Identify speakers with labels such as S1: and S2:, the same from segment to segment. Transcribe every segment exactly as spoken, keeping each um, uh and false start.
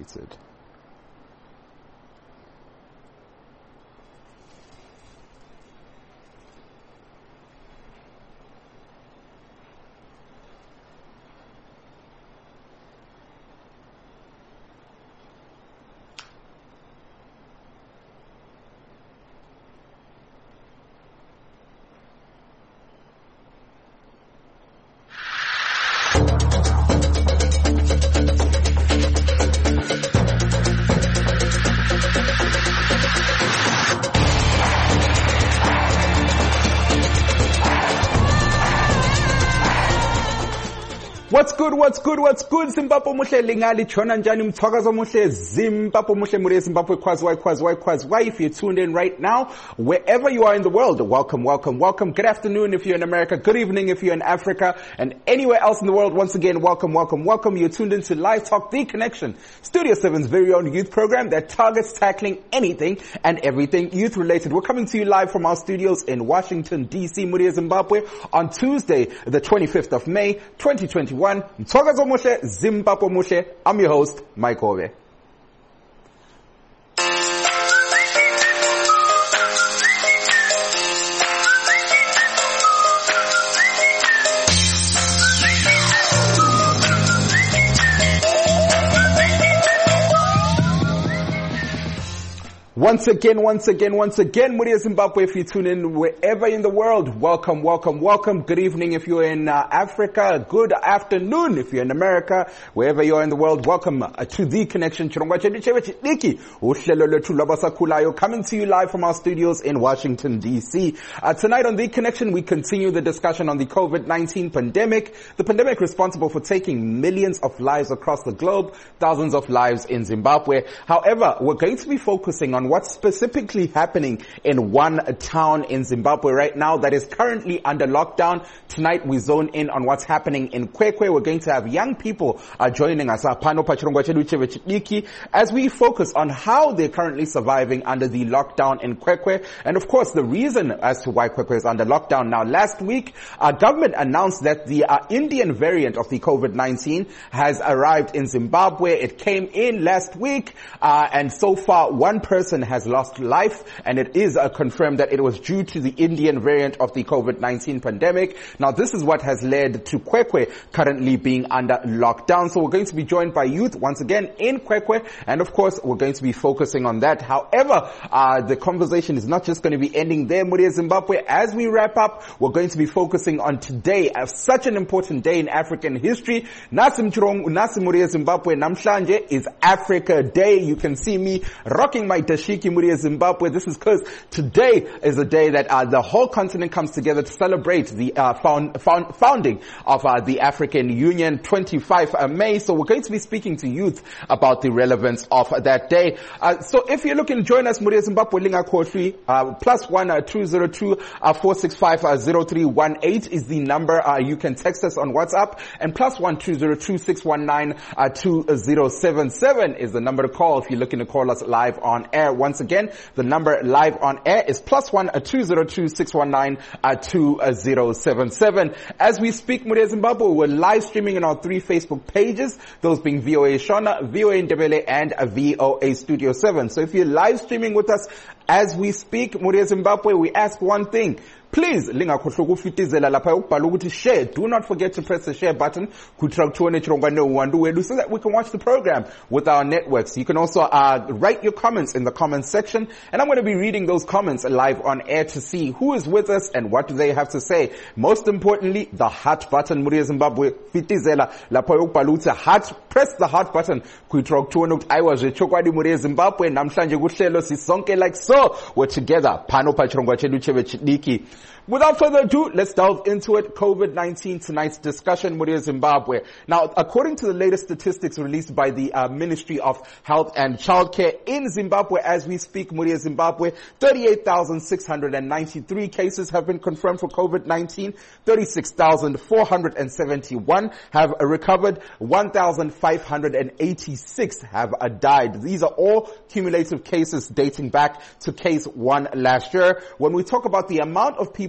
S1: muted. What's good, what's good, what's good, Zimbabwe muhle lingali chona njani mthwakazo muhle, Zimbabwe muhle muri Zimbabwe kwazwai kwazwai kwazwai. If you're tuned in right now, wherever you are in the world, welcome, welcome, welcome. Good afternoon if you're in America, good evening if you're in Africa, and anywhere else in the world. Once again, welcome, welcome, welcome. You're tuned into Live Talk, The Connection, Studio seven's very own youth program that targets tackling anything and everything youth related. We're coming to you live from our studios in Washington, D C, muri Zimbabwe, on Tuesday, the twenty-fifth of May, twenty twenty-one. Mthwakazo muhle, Zimbabwe muhle. I'm your host, Mike Ove. Once again, once again, once again, muri Zimbabwe, if you tune in wherever in the world, welcome, welcome, welcome. Good evening if you're in uh, Africa. Good afternoon if you're in America. Wherever you are in the world, welcome uh, to The Connection. Coming to you live from our studios in Washington, D C. Uh, tonight on The Connection, we continue the discussion on the COVID nineteen pandemic, the pandemic responsible for taking millions of lives across the globe, thousands of lives in Zimbabwe. However, we're going to be focusing on what's specifically happening in one town in Zimbabwe right now that is currently under lockdown. Tonight we zone in on what's happening in Kwekwe. We're going to have young people uh, joining us as we focus on how they're currently surviving under the lockdown in Kwekwe, and of course the reason as to why Kwekwe is under lockdown. Now, last week our government announced that the uh, Indian variant of the COVID nineteen has arrived in Zimbabwe. It came in last week uh, and so far one person has lost life, and it is uh, confirmed that it was due to the Indian variant of the COVID nineteen pandemic. Now, this is what has led to Kwekwe currently being under lockdown. So we're going to be joined by youth once again in Kwekwe, and of course we're going to be focusing on that. However, uh, the conversation is not just going to be ending there, muri Zimbabwe. As we wrap up, we're going to be focusing on today, as such an important day in African history. Nasim Chirong, Nasim muri Zimbabwe, Namhlanje is Africa Day. You can see me rocking my Shiki muri Zimbabwe. This is because today is a day that uh, the whole continent comes together to celebrate the uh, found, found, founding of uh, the African Union, twenty-fifth of May. So we're going to be speaking to youth about the relevance of that day. Uh, so if you're looking to join us, muri Zimbabwe, linga koshi, uh, plus one uh, two zero two uh, four six five uh, zero three one eight is the number. Uh, you can text us on WhatsApp, and plus one two zero two six one nine uh, two zero seven seven is the number to call if you're looking to call us live on air. Once again, the number live on air is plus one two zero two six one nine two zero seven seven. As we speak, muri Zimbabwe, we're live streaming on our three Facebook pages, those being V O A Shona, V O A Ndebele, and V O A Studio seven. So if you're live streaming with us as we speak, muri Zimbabwe, we ask one thing. Please, linga khohloku fitizela lapha ukubhala ukuthi share. Do not forget to press the share button so that we can watch the program with our networks. You can also uh, write your comments in the comments section, and I'm going to be reading those comments live on air to see who is with us and what do they have to say. Most importantly, the heart button, muri Zimbabwe, fitizela lapha ukubhala ukuthi heart. Press the heart button. I was chokwadi muri Zimbabwe namhlanje kuhlelo sisonke like so. We're together. Pano pachirongwa chedu cheve chidiki. Without further ado, let's delve into it. COVID nineteen, tonight's discussion, muri Zimbabwe. Now, according to the latest statistics released by the uh, Ministry of Health and Childcare in Zimbabwe, as we speak, muri Zimbabwe, thirty-eight thousand six hundred ninety-three cases have been confirmed for COVID nineteen. thirty-six thousand four hundred seventy-one have recovered. one thousand five hundred eighty-six have uh, died. These are all cumulative cases dating back to case one last year. When we talk about the amount of people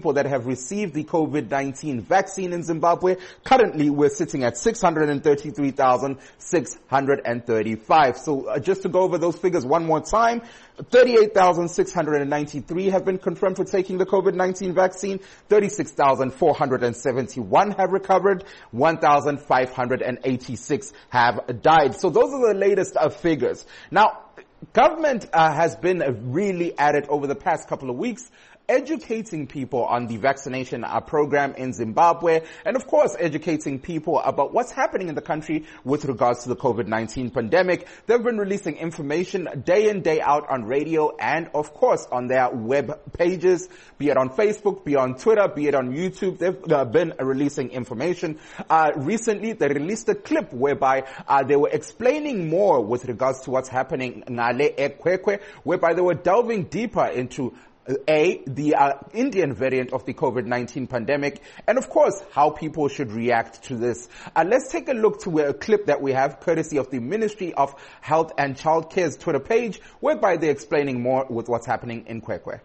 S1: people that have received the COVID nineteen vaccine in Zimbabwe. Currently, we're sitting at six hundred thirty-three thousand six hundred thirty-five. So uh, just to go over those figures one more time, thirty-eight thousand six hundred ninety-three have been confirmed for taking the COVID nineteen vaccine. thirty-six thousand four hundred seventy-one have recovered. one thousand five hundred eighty-six have died. So those are the latest uh, figures. Now, government uh, has been really at it over the past couple of weeks, educating people on the vaccination uh, program in Zimbabwe, and of course educating people about what's happening in the country with regards to the COVID nineteen pandemic. They've been releasing information day in, day out on radio and of course on their web pages, be it on Facebook, be it on Twitter, be it on YouTube. They've uh, been releasing information. Uh, recently they released a clip whereby uh, they were explaining more with regards to what's happening in Ngale eKwekwe, whereby they were delving deeper into A, the uh, Indian variant of the COVID nineteen pandemic, and of course, how people should react to this. Uh, let's take a look to a clip that we have, courtesy of the Ministry of Health and Childcare's Twitter page, whereby they're explaining more with what's happening in Kwekwe.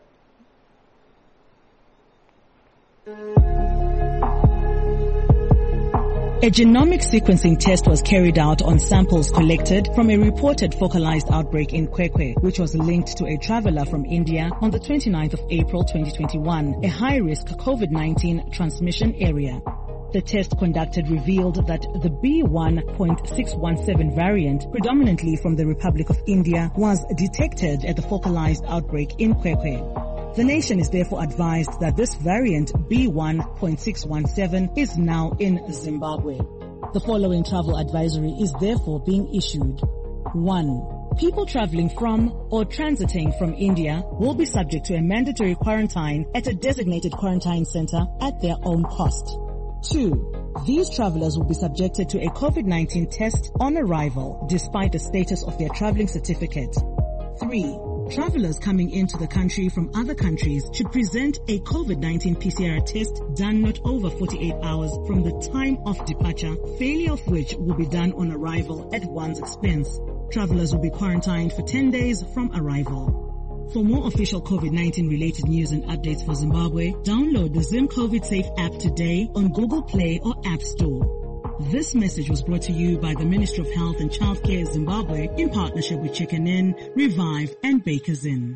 S2: A genomic sequencing test was carried out on samples collected from a reported focalized outbreak in Kwekwe, which was linked to a traveler from India on the twenty-ninth of April twenty twenty-one, a high-risk COVID nineteen transmission area. The test conducted revealed that the B one point six one seven variant, predominantly from the Republic of India, was detected at the focalized outbreak in Kwekwe. The nation is therefore advised that this variant B one point six one seven is now in Zimbabwe. The following travel advisory is therefore being issued. one. People traveling from or transiting from India will be subject to a mandatory quarantine at a designated quarantine center at their own cost. two. These travelers will be subjected to a COVID nineteen test on arrival, despite the status of their traveling certificate. three. Travelers coming into the country from other countries should present a COVID nineteen P C R test done not over forty-eight hours from the time of departure, failure of which will be done on arrival at one's expense. Travelers will be quarantined for ten days from arrival. For more official COVID nineteen related news and updates for Zimbabwe, download the Zim COVID Safe app today on Google Play or App Store. This message was brought to you by the Ministry of Health and Childcare Zimbabwe in partnership with Chicken Inn, Revive and Bakers Inn.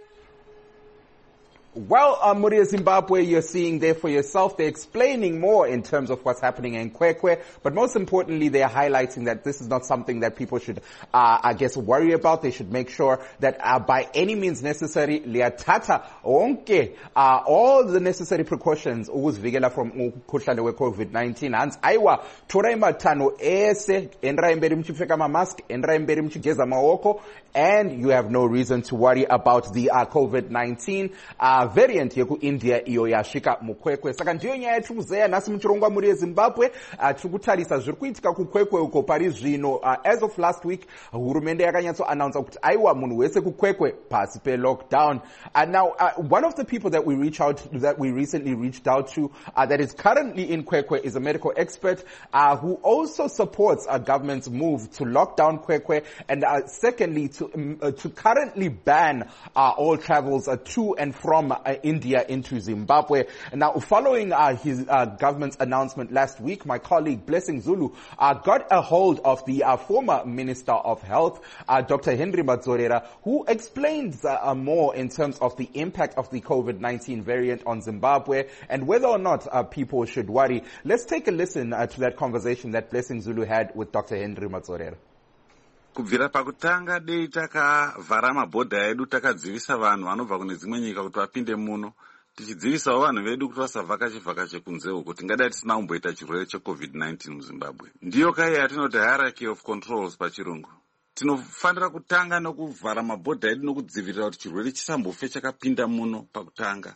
S1: Well, uh, Muria Zimbabwe, you're seeing there for yourself. They're explaining more in terms of what's happening in Kwekwe, but most importantly, they're highlighting that this is not something that people should, uh, I guess, worry about. They should make sure that uh, by any means necessary, liatata onke, uh, all the necessary precautions, ukuzivikela from umkhuhlane we-COVID nineteen. Hans aiwa, tora imatano ese, enra imberi mchipfeka ma mask, enra imberi mchigeza maoko, and you have no reason to worry about the uh, COVID nineteen uh, variant yeku India iyo yashika mukwekwe. Saka ndiyo nyaya yatiri kuzeya nasi muchirongwa muri yeZimbabwe, uh, tiri kutarisa zviri kuitika kukwekwe uko pari zvino. Uh, as of last week, hurumende yakanyatso announce kuti aiwa munhu wese kukwekwe pasi pe lockdown. And now uh, one of the people that we reach out that we recently reached out to uh, that is currently in Kwekwe is a medical expert uh, who also supports a government's move to lock down Kwekwe, and uh, secondly to um, uh, to currently ban uh, all travels uh, to and from uh, India into Zimbabwe. And now, following uh, his uh, government's announcement last week, my colleague Blessing Zulu uh, got a hold of the uh, former Minister of Health, uh, Doctor Henry Madzorera, who explains uh, uh, more in terms of the impact of the COVID nineteen variant on Zimbabwe and whether or not uh, people should worry. Let's take a listen uh, to that conversation that Blessing Zulu had with Doctor Henry Madzorera.
S3: Kubvira pakutanga dei takavhara mabhodha edu takadzivisa vanhu vanobva kune dzimwe nyika kuti vapinde muno, tichidzivisawo vanhu vedu kuti vasavhakachivhakache kunze uko, tingadai tisina kumboita chirwere checovid nineteen muZimbabwe. Ndiyo kai yatinoti hierarchy of controls pachirungu. Tinofanira kutanga nokuvhara mabhodha edu nokudzivirira kuti chirwere chisambofe chakapinda muno pakutanga.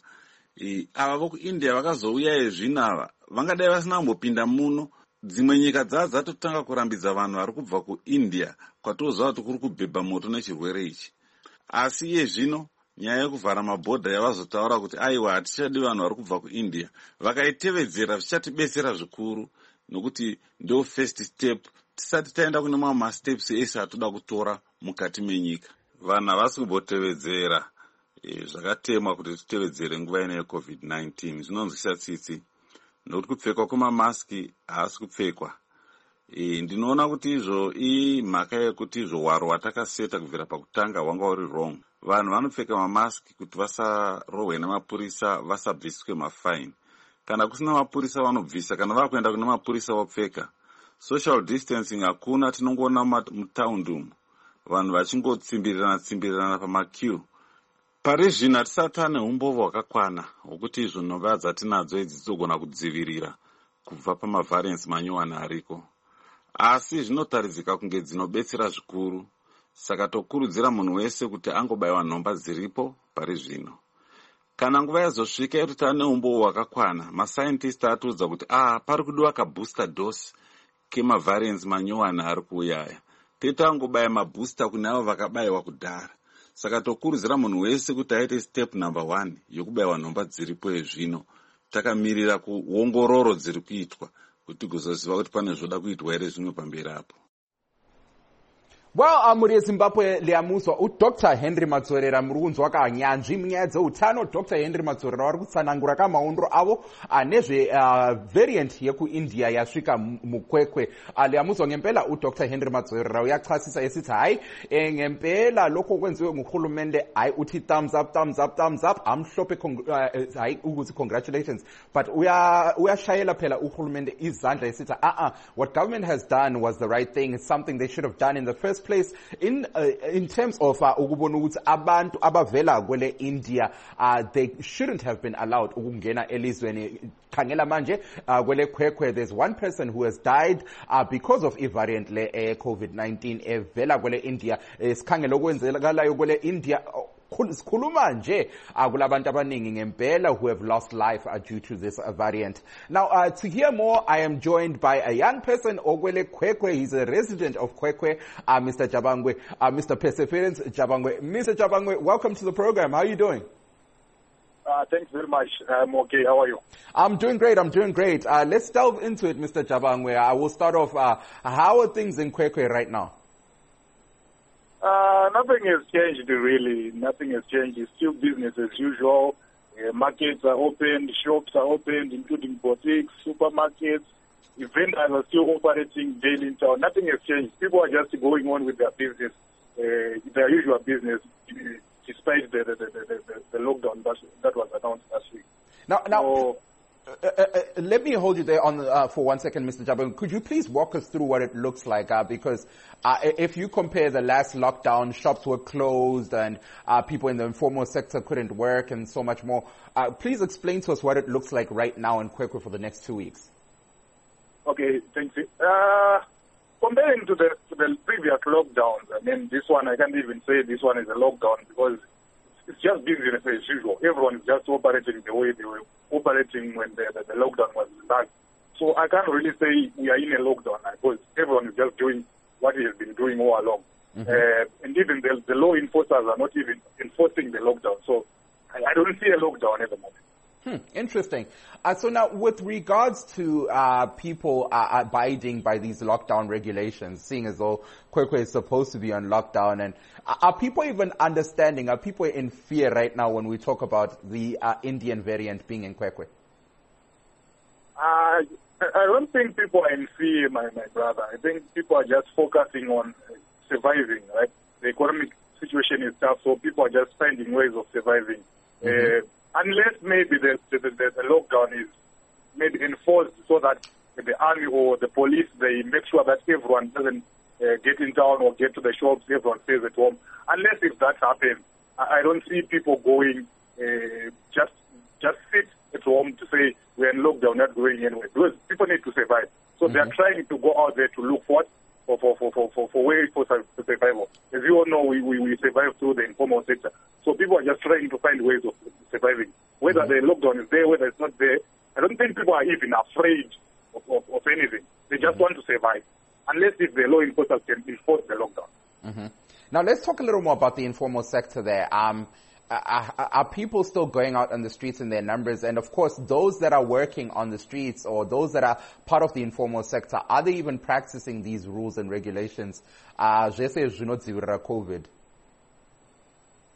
S3: Ava vokuIndia vakazouya ezvino ava vangadai vasina kumbopinda muno. Dzimwe nyika dzadzo dzatotanga kurambidza vanhu vari kubva kuIndia kwatoziva kuti kuri kubhebha moto nechirwere ichi. Asi iye zvino nyaya yekuvhara mabhodha yavazotaura kuti aiwa hatichadi vanhu vari kubva kuIndia, vakaitevedzera zvichatibetsera zvikuru, nokuti ndo first step tisati taenda kune mamwe masteps ese atoda kutora mukati menyika. Vanhu havasi kumbotevedzera e, zvakatemwa kuti titevedzere nguva ine yecovid nineteen zvinonzwisa tsitsi nokuti kupfekwa kwemamaski haasi kupfekwa. E, ndinoona kuti izvo imhaka yekuti izvo hwaro hwatakaseta kubvira pakutanga hwanga uri wrong. Vanhu vanopfeka mamaski kuti vasarohwe namapurisa, vasabviswe mafaini. Kana kusina mapurisa vanobvisa, kana vakuenda kuna mapurisa vopfeka. Social distancing hakuna, tinongoona mutaundi umu vanhu vachingotsimbirirana tsimbirirana pamaqueue. Pari zvino hatisati tane umbova hwakakwana hwokuti izvo nhova dzatinadzo idzi dzogona kudzivirira kubva pamavhariensi manyowani ariko. Asi zvinotaridzika kunge dzinobetsera zvikuru, saka tokurudzira munhu wese kuti angobayiwa nhomba dziripo pari zvino. Kana nguva yazosvika yekuti tane umbova hwakakwana, mascientist atiudza kuti ah pari kudiwa kabooster dose kemavhariensi manyowani ari kuuyaya. Titangobaya mabooster kune avo vakabayiwa kudhara. Saka tokurudzira munhu wese kuti aite step number one yokubayiwa nhomba dziripo ezvino. Takamirira kuongororo dziri kuitwa kuti tigozoziva kuti pane zvoda kuitwa here zvimwe pamberi apo.
S1: Well, muri yeZimbabwe liamuzwa uDr Henry Madzorera muri kunzwa kanyanzvi munyaya dzeutano. Dr Henry Madzorera vari kutsanangura kamaundro avo nezve uh, variant yekuindia yasvika mukwekwe. Uh, liamuzwa ngempela uDr Henry Madzorera uyachasisa esithi hayi e, ngempela lokho kwenziwe nguhulumende hayi uthi thumbs up thumbs up thumbs up amhlophe uh, hayi ukuthi congratulations, but uya uyashayela phela uhulumende izandla esithi ah uh, uh, what government has done was the right thing. It's something they should have done in the first place in uh, in terms of ukubona ukuthi abantu abavela kwele India uh, they shouldn't have been allowed ukungena elizweni. Khangela manje uh, kwele kwekwe there's one person who has died uh, because of i-variant le eh, COVID nineteen evela kwele India. Sikhangela okwenzekalayo kwele India sikhuluma nje kulabantu abaningi ngempela who have lost life uh, due to this uh, variant. Now uh, to hear more, I am joined by a young person okwele Kwekwe. He's a resident of Kwekwe, uh, Mister Jabangwe, uh, Mister Perseverance Jabangwe. Mister Jabangwe, welcome to the program. How are you doing?
S4: Uh, thanks very much. I'm okay. How are you?
S1: I'm doing great. I'm doing great. Uh, let's delve into it, Mister Jabangwe. I will start off. Uh, how are things in Kwekwe right now?
S4: Uh, nothing has changed, really. Nothing has changed. It's still business as usual. Uh, markets are open, shops are open, including boutiques, supermarkets. Vendors are still operating daily in town. Nothing has changed. People are just going on with their business, uh, their usual business, despite the, the, the, the, the lockdown that, that was announced last week.
S1: Now, now. So, Uh, uh, uh, let me hold you there on uh, for one second, Mister Jabangwe. Could you please walk us through what it looks like? Uh, because uh, if you compare the last lockdown, shops were closed and uh, people in the informal sector couldn't work and so much more. Uh, please explain to us what it looks like right now in Kwekwe for the next two weeks.
S4: Okay, thank you. Uh, comparing to the, to the previous lockdowns, I mean, this one, I can't even say this one is a lockdown because it's just business as usual. Everyone is just operating the way they were operating when the, the, the lockdown was done. So I can't really say we are in a lockdown because everyone is just doing what he has been doing all along. Mm-hmm. Uh, and even the, the law enforcers are not even enforcing the lockdown. So I, I don't see a lockdown at the moment.
S1: Hmm, interesting. Uh, so now, with regards to uh, people uh, abiding by these lockdown regulations, seeing as though Kwekwe is supposed to be on lockdown, and uh, are people even understanding? Are people in fear right now when we talk about the uh, Indian variant being in Kwekwe?
S4: Uh, I don't think people are in fear, my, my brother. I think people are just focusing on surviving, right? The economic situation is tough, so people are just finding ways of surviving. Mm-hmm. Uh, Unless maybe the, the, the, the lockdown is maybe enforced so that the army or the police, they make sure that everyone doesn't uh, get in town or get to the shops, everyone stays at home. Unless if that happens, I, I don't see people going, uh, just just sit at home to say we're in lockdown, not going anywhere. Because people need to survive. So mm-hmm. they're trying to go out there to look for for for for for, for, for ways for survival. As you all know, we, we, we survive through the informal sector. So people are just trying to find ways of surviving. Whether mm-hmm. the lockdown is there, whether it's not there, I don't think people are even afraid of, of, of anything. They just mm-hmm. want to survive, unless if the law enforcers can enforce the lockdown.
S1: Mm-hmm. Now let's talk a little more about the informal sector there. Um, are, are people still going out on the streets in their numbers? And of course, those that are working on the streets or those that are part of the informal sector, are they even practicing these rules and regulations? Uh, COVID?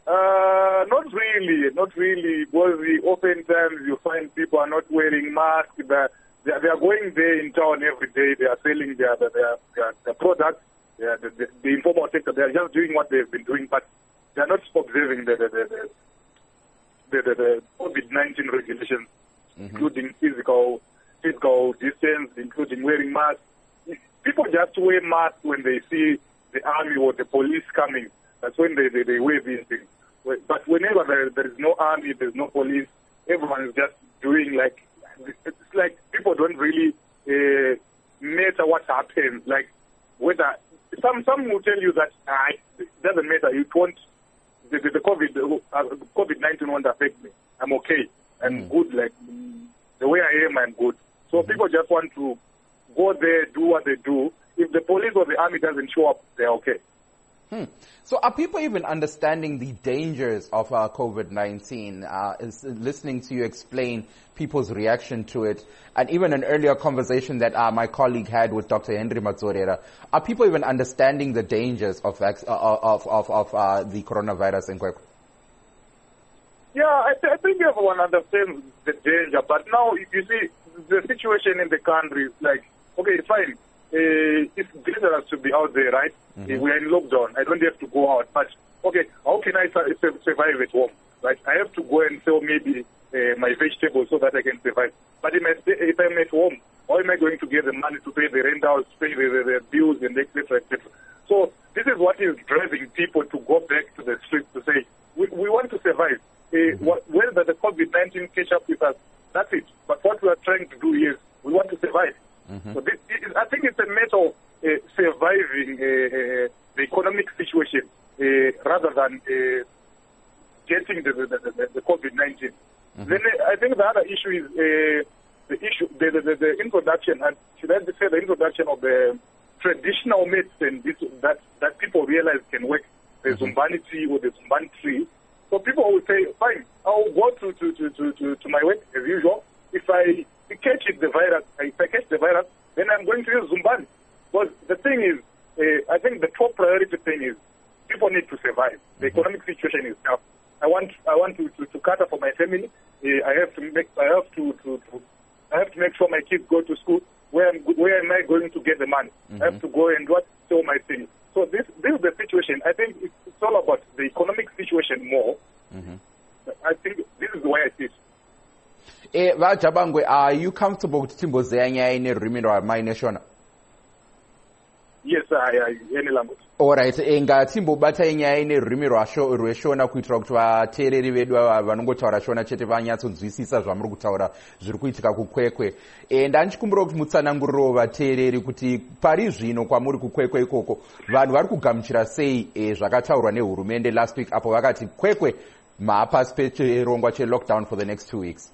S4: Uh, not really, not really, because oftentimes you find people are not wearing masks. They're, they're, they are going there in town every day. They are selling their their, their, their products. Their, the, the, the informal sector, they are just doing what they've been doing, but they are not observing the the the, the, the, the COVID nineteen regulations, mm-hmm. including physical physical distance, including wearing masks. People just wear masks when they see the army or the police coming. That's when they, they, they wear these things. But whenever there, there is no army, there's no police, everyone is just doing like, it's like people don't really uh, matter what happens. Like whether, some some will tell you that ah, it doesn't matter, it won't, the, the, the COVID, uh, COVID nineteen won't affect me. I'm okay, I'm mm. good, like the way I am, I'm good. So mm-hmm. people just want to go there, do what they do. If the police or the army doesn't show up, they're okay.
S1: Hmm. So are people even understanding the dangers of uh, COVID nineteen? Uh, is listening to you explain people's reaction to it, and even an earlier conversation that uh, my colleague had with Doctor Henry Matsorera, are people even understanding the dangers of vac- uh, of of, of uh, the coronavirus in Kwekwe?
S4: Yeah, I, th- I think everyone understands the danger, but now you see the situation in the country is like, okay, fine. Uh, it's dangerous to be out there, right? Mm-hmm. Uh, we are in lockdown. I don't have to go out. But, okay, how can I su- su- survive at home? Right? I have to go and sell maybe uh, my vegetables so that I can survive. But if, I, if I'm at home, how am I going to get the money to pay the rent house, pay the, the, the bills, and et cetera, et cetera? So this is what is driving people to go back to the streets to say, we, we want to survive. Uh, mm-hmm. what, whether the COVID nineteen catch up with us, that's it. But what we are trying to do is we want to survive. Mm-hmm. So this, it, I think it's a matter of uh, surviving uh, uh, the economic situation uh, rather than uh, getting the, the, the, the COVID nineteen. Mm-hmm. Then uh, I think the other issue is uh, the issue, the, the, the, the introduction, and should I say the introduction of the traditional medicine this, that, that people realize can work, the mm-hmm. Zumbani tea or the Zumbani tree. So people will say, fine, I'll go to, to, to, to, to, to my work as usual. If I catch it, the virus, if I catch the virus, then I'm going to use Zumbani. But the thing is, uh, I think the top priority thing is people need to survive. The mm-hmm. economic situation is tough. I want, I want to, to, to cater for my family. Uh, I have to make, I have to, to, to, I have to make sure my kids go to school. Where am, where am I going to get the money? Mm-hmm. I have to go and what sell my things. So this, this is the situation. I think it's, it's all about the economic situation more. Mm-hmm. I think this is the way I see it.
S1: Eh, Vajabangwe, are you comfortable with Timbo Zanya in a remainder of my nation?
S4: Yes, I, I, any language.
S1: Alright, enga Timbo bata inya ine rimiro asho rweshona kuitira kuti vateereri vedu vanongotaura shona chete vanyatsonzwisisa zvamuri kutaura zviri kuitika kukwekwe. E, ndanchikumbira kuti mutsananguriro vateereri kuti pari zvino kwamuri kukwekwe ikoko vanhu vari kugamuchira sei e, zvakataurwa nehurumende last week apo vakati kwekwe maapasi pechirongwa chelockdown for the next two weeks.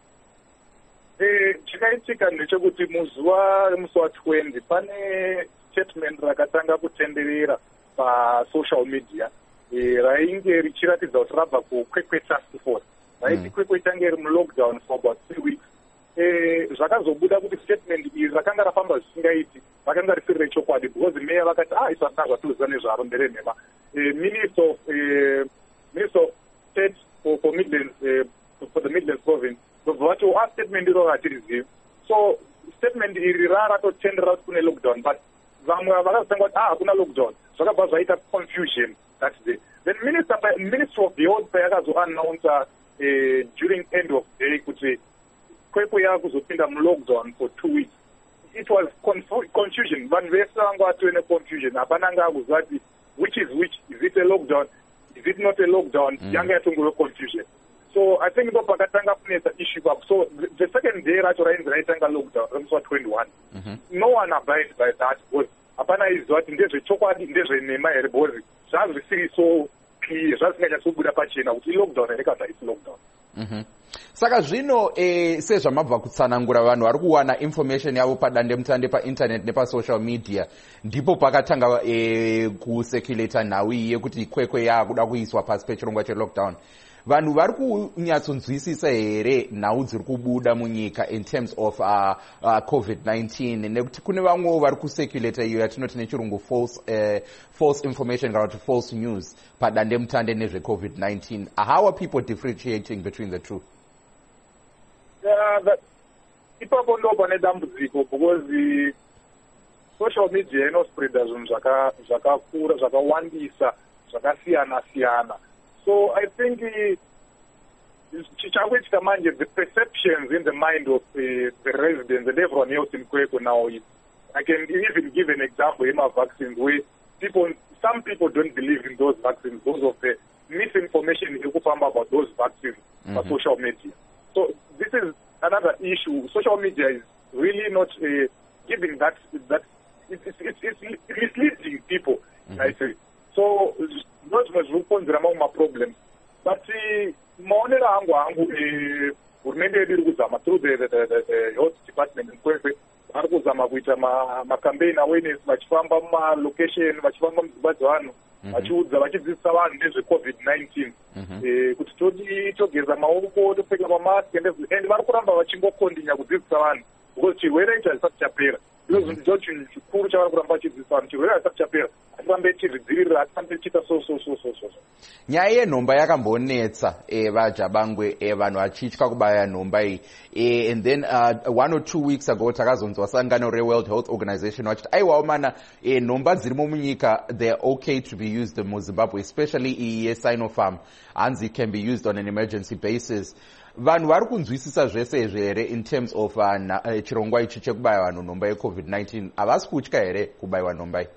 S4: Chikaitika ndechekuti muzuva remusi wa20 pane statement rakatanga kutenderera pasocial media rainge richiratidza kuti rabva kukwekwe task force raiti kwekwe itange iri mulockdown for about three weeks. Zvakazobuda kuti statement iri rakanga rafamba zvisingaiti rakanga risiri rechokwadi because meya vakati ah isu hasina zvatiuziva nezvaro mbere nhema. Minister of Minister of State for, for Midlands for the Midlands province vati a statement iro ratirizivi. So statement iri raratotendera kuti kune lockdown, but vamwe vakazotanga kuti ah hakuna lockdown zvakabva zvaita confusion that day. Then minister minister of the health payakazoannounce uh, during end of day kuti kwekwe yakuzopinda mulockdown for two weeks. It was confu- confusion. Vanhu vese vanga vatove neconfusion. Hapana anga akuziva kuti which is which. Is it a lockdown? Is it not a lockdown? Mm. Yanga yatongove confusion. So I think ndo pakatanga kunetsa issue up. So the, the second day racho rainzi raitanga lockdown remusi wa21. Mm-hmm. No one abides by that because hapana iziva kuti ndezvechokwadi ndezvenhema here because zvazvo zvisiri so clear zvazvisinganyatsobuda pachena kuti ilockdown here kana isi lockdown.
S1: Mm-hmm. Saka zvino eh, sezvamabva kutsanangura vanhu vari kuwana information yavo padandemutande painternet nepasocial media ndipo pakatanga eh, kusekuleta nhau yekuti kwekwe yakuda kuiswa pasi pechirongwa chelockdown. vanhu vari kunyatsonzwisisa here nhau dziri kubuda munyika in terms of uh, uh, covid nineteen nekuti kune vamwewo vari kuseculata iyo yatinoti nechirungu false, uh, false information kana kuti false news padandemutande nezvecovid nineteen. How are people differentiating between the two?
S4: Yeah, that, ipapo ndo pane dambudziko because the social media inospreada zvinhu zvakakura zvakawandisa zvakasiyana siyana. So I think chichangoitika manje the perceptions in the mind of uh, the residents and everyone else in Kwekwe now is, I can even give an example in my vaccines where people, some people don't believe in those vaccines because of the misinformation about those vaccines mm-hmm. on social media. So this is another issue. Social media is really not uh, giving that, that it's, it's, it's misleading people, mm-hmm. I say. So those was among my problems. But maonera angu angu hurumende yedu iri kuzama through the, the, the, the health department in Kwekwe vari kuzama kuita macampaign awareness vachifamba mumalocation vachifamba mudzimba dzevanhu vachiudza vachidzidzisa vanhu nezvecovid nineteen kuti toti togeza maoko topfeka mamask and vari kuramba vachingokondinya kudzidzisa vanhu because chirwere ichi hazisati chapera. Ndo ndo chinhu chikuru chavari kuramba vachidzidzisa vanhu, chirwere hazisati chapera, hatirambe tichidzivirira, hatirambe tichiita so so so so so.
S1: Nyaya yenhomba yakambonetsa vaJabangwe vanhu vachitya kubaya nhomba iyi, and then uh, one or two weeks ago takazonzwa sangano reWorld Health Organization vachiti aiwawo mana nhomba dzirimo munyika they're okay to be used in Zimbabwe, especially iyi yeSinopharm hanzi can be used on an emergency basis. Vanhu vari kunzwisisa zvese izvi here in terms of uh, uh, chirongwa ichi chekubaya vanhu nhomba yecovid nineteen? Havasi kutya here kubayiwa nhomba iyi?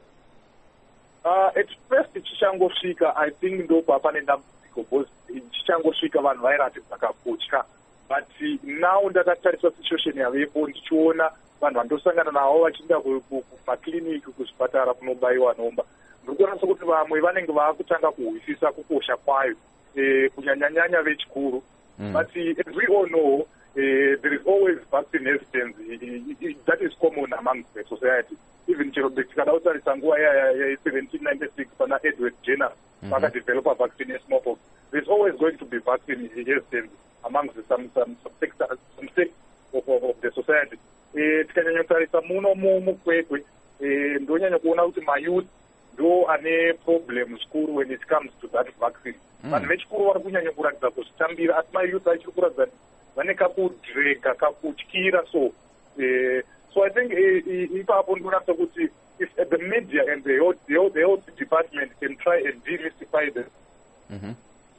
S4: Uh, at first chichangosvika I think ndo papane dambudziko because chichangosvika vanhu vairatidza kakutya, but now ndakatarisa situation yavepo ndichiona vanhu vandosangana navo vachienda kumakliniki kuzvipatara kunobayiwa nhomba. Ndiri kuona sokuti vamwe vanenge vaakutanga kuhwisisa kukosha kwayo eh, kunyanyanyanya vechikuru. Mm. But uh, as we all know, uh, there is always vaccine hesitance. That is common amongst the society. Even Chirobekikadauta Sangua seventeen ninety-six, Pana Edward Jenner, Pana develop a vaccine smallpox. There's always going to be vaccine hesitance amongst some some some sector some sector of, of, of the society. Tikanyanyotsa muno mu Kwekwe, ndonyanya kuona kuti my youth do ane problems zikuru when it comes to that vaccine. Vanhu vechikuru vari kunyanya kuratidza kuzvitambira asi mayouth achiri kuratidza vane kakudrega kakutyira so uh, so I think ipapo ndinoratidza kuti if uh, the media and the health, the, health, the health department can try and demystify this.
S1: Mm-hmm.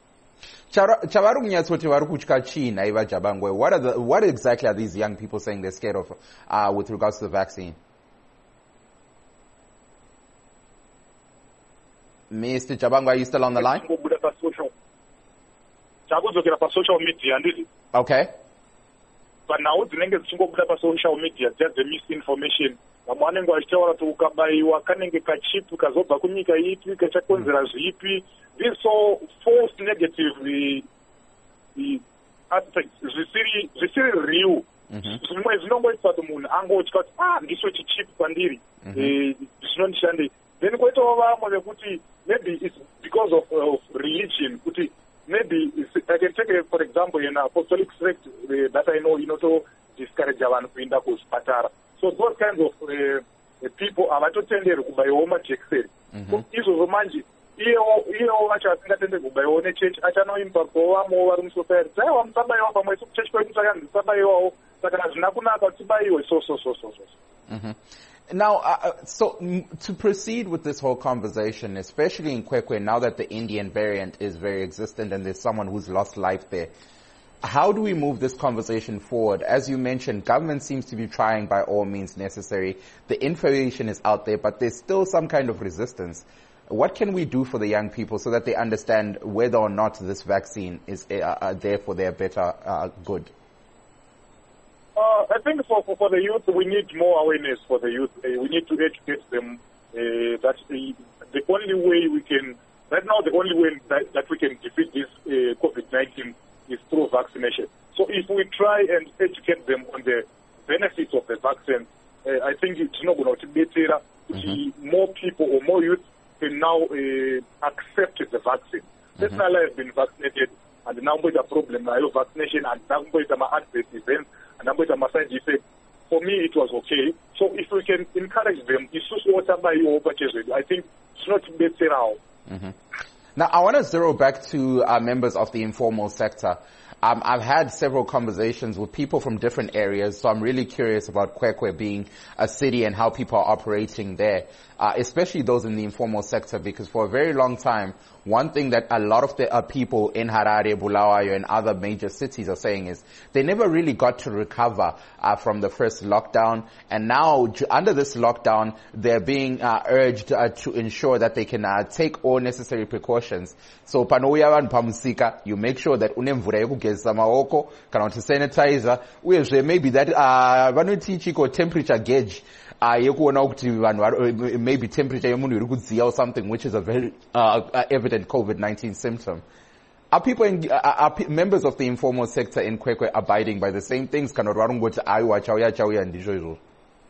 S1: Chavari kunyatsoti vari kutya chiina iva Jabangwe? What are the, what exactly are these young people saying they're scared of uh, with regards to the vaccine? Mister Jabangwe, are you still on the line?
S4: Social media,
S1: okay.
S4: But now dzinenge dzichingobuda pasocial media just the misinformation. Vamwe vanenge vachitaura kuti ukabayiwa kanenge kachipi kazobva kunyika ipi kachakonzera zvipi. These so false negative aspects zvisiri zvisiri real. Zvimwe zvinongoita kuti munhu angotya kuti ah ndicho chichipi kwandiri zvinondishandei. Then koitawo vamwe vekuti maybe it's because of, uh, of religion kuti maybe I can take a, for example in apostolic sect uh, that I know, you know, to discourage vanhu kuenda kuzvipatara. So those kinds of uh, uh, people avatotenderi kubayiwa majekiseni. Izvozvo manje iyewo vacho asingatenderi kubayiwa nechechi achanoimpactwo vamwewo vari musociety aiwa musabayiwa pamwe chechi kwedu takanzi tisabayiwawo saka hazvina kunaka kuti tibayiwe so so so so so.
S1: Now, uh, so m- to proceed with this whole conversation, especially in Kwekwe, now that the Indian variant is very existent and there's someone who's lost life there, how do we move this conversation forward? As you mentioned, government seems to be trying by all means necessary. The information is out there, but there's still some kind of resistance. What can we do for the young people so that they understand whether or not this vaccine is uh, uh, there for their better uh, good?
S4: Uh, I think for, for, for the youth, we need more awareness for the youth. Uh, we need to educate them uh, that the, the only way we can, right now the only way that, that we can defeat this uh, COVID nineteen is through vaccination. So if we try and educate them on the benefits of the vaccine, uh, I think it's not going to be better. Mm-hmm. More people or more youth can now uh, accept the vaccine. Mm-hmm. Personally, I've been vaccinated. and now with a problem now vaccination and now with a adverse events and now with a side effect. For me, it was okay. So if we can encourage them, it's just what I think it's not better now.
S1: Mm-hmm. Now, I want to zero back to uh, members of the informal sector. Um, I've had several conversations with people from different areas, so I'm really curious about Kwekwe being a city and how people are operating there, uh, especially those in the informal sector, because for a very long time, one thing that a lot of the uh, people in Harare, Bulawayo, and other major cities are saying is they never really got to recover uh, from the first lockdown, and now under this lockdown, they're being uh, urged uh, to ensure that they can uh, take all necessary precautions. So panoya vanhu pamusika, you make sure that unemvura yekugezesa maoko kana kuti sanitizer, uyezve maybe that uh, vanoti chiko temperature gauge uh, yekuona kuti vanhu maybe temperature yemunhu iri kudziya or something, which is a very uh, uh, evident COVID nineteen symptom. Are people in, uh, are p- members of the informal sector in Kwekwe abiding by the same things? Kana kuti varongoti aiwa chauya chauya ndizvo izvo.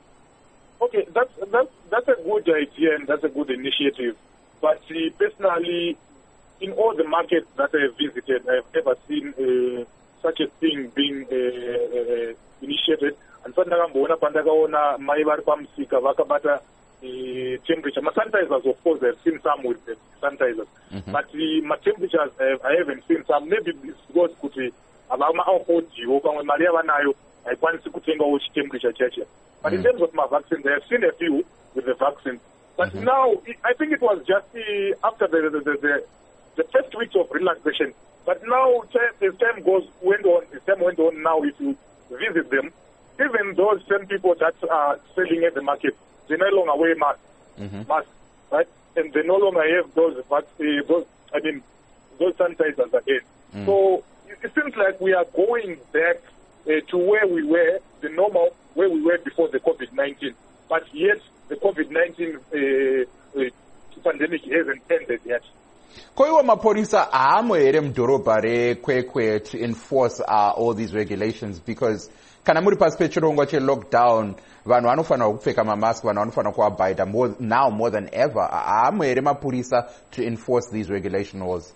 S4: Okay, that's that's that's a good idea and that's a good initiative. But uh, personally, in all the markets that I have visited, I have never seen uh, such a thing being uh, uh, initiated. And pandakaona pandakaona mai vari pamusika vakabata temperature. My sanitizers, of course, I've seen some with the sanitizers. Mm-hmm. But uh, my temperatures, uh, I haven't seen some. Maybe it's because kuti abama audio pamwe Maria vanayo aikwanisi kutenga which temperature chache. But mm-hmm. in terms of my vaccines, I have seen a few with the vaccine. But mm-hmm. now, I think it was just uh, after the the, the, the the first weeks of relaxation. But now, as time goes, went on, as time went on now, if you visit them, even those same people that are selling at the market, they no longer wear masks, mm-hmm. masks, right? And they no longer have those, uh, those I mean, those sanitizers again. Mm. So it, it seems like we are going back uh, to where we were, the normal, where we were before the COVID nineteen. But yet, the COVID nineteen uh, uh, pandemic hasn't ended yet.
S1: Koiwa maporisa aamo here mudhorobha reKwekwe to enforce uh, all these regulations, because kana muri pasi pechirongwa che-lockdown vanhu vanofanira kupfeka mamask, vanhu vanofanira kuabida more now more than ever. Aamo here mapurisa to enforce these regulation laws?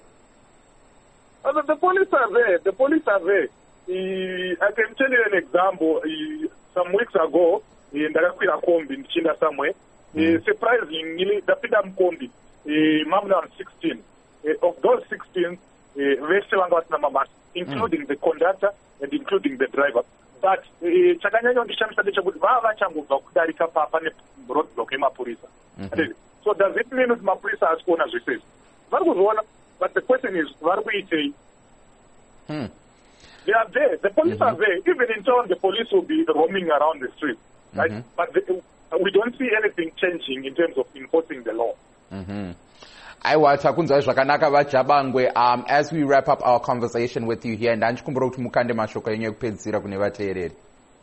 S4: Uh, the, the police are there. The police are there. Uh, I can tell you an example. Uh, some weeks ago, ndakakwira kombi ndichinda somewhere. Mm. Uh, surprisingly, ndapinda mkombi. Uh, Mamna sixteen. Uh, of those sixteen, vese vanga vasina mamask, including mm. the conductor and including the driver. But chakanyanya ndishamisa ndechekuti vava vachangobva kudarika papa neroadblock yemapurisa. So does it mean kuti mapurisa asi kuona zvese izvi? Vari kuzviona, but the question is vari kuitei?
S1: Hmm.
S4: They are there. The police mm-hmm. are there. Even in town, the police will be roaming around the street, right? Mm-hmm. But the, we don't see anything changing in terms of enforcing the law.
S1: Mm-hmm. Aiwa takunzwa zvakanaka vaJabangwe. Um, as we wrap up our conversation with you here, ndanchikumbira kuti mukande mashoko enyu ekupedzisira kune vateereri.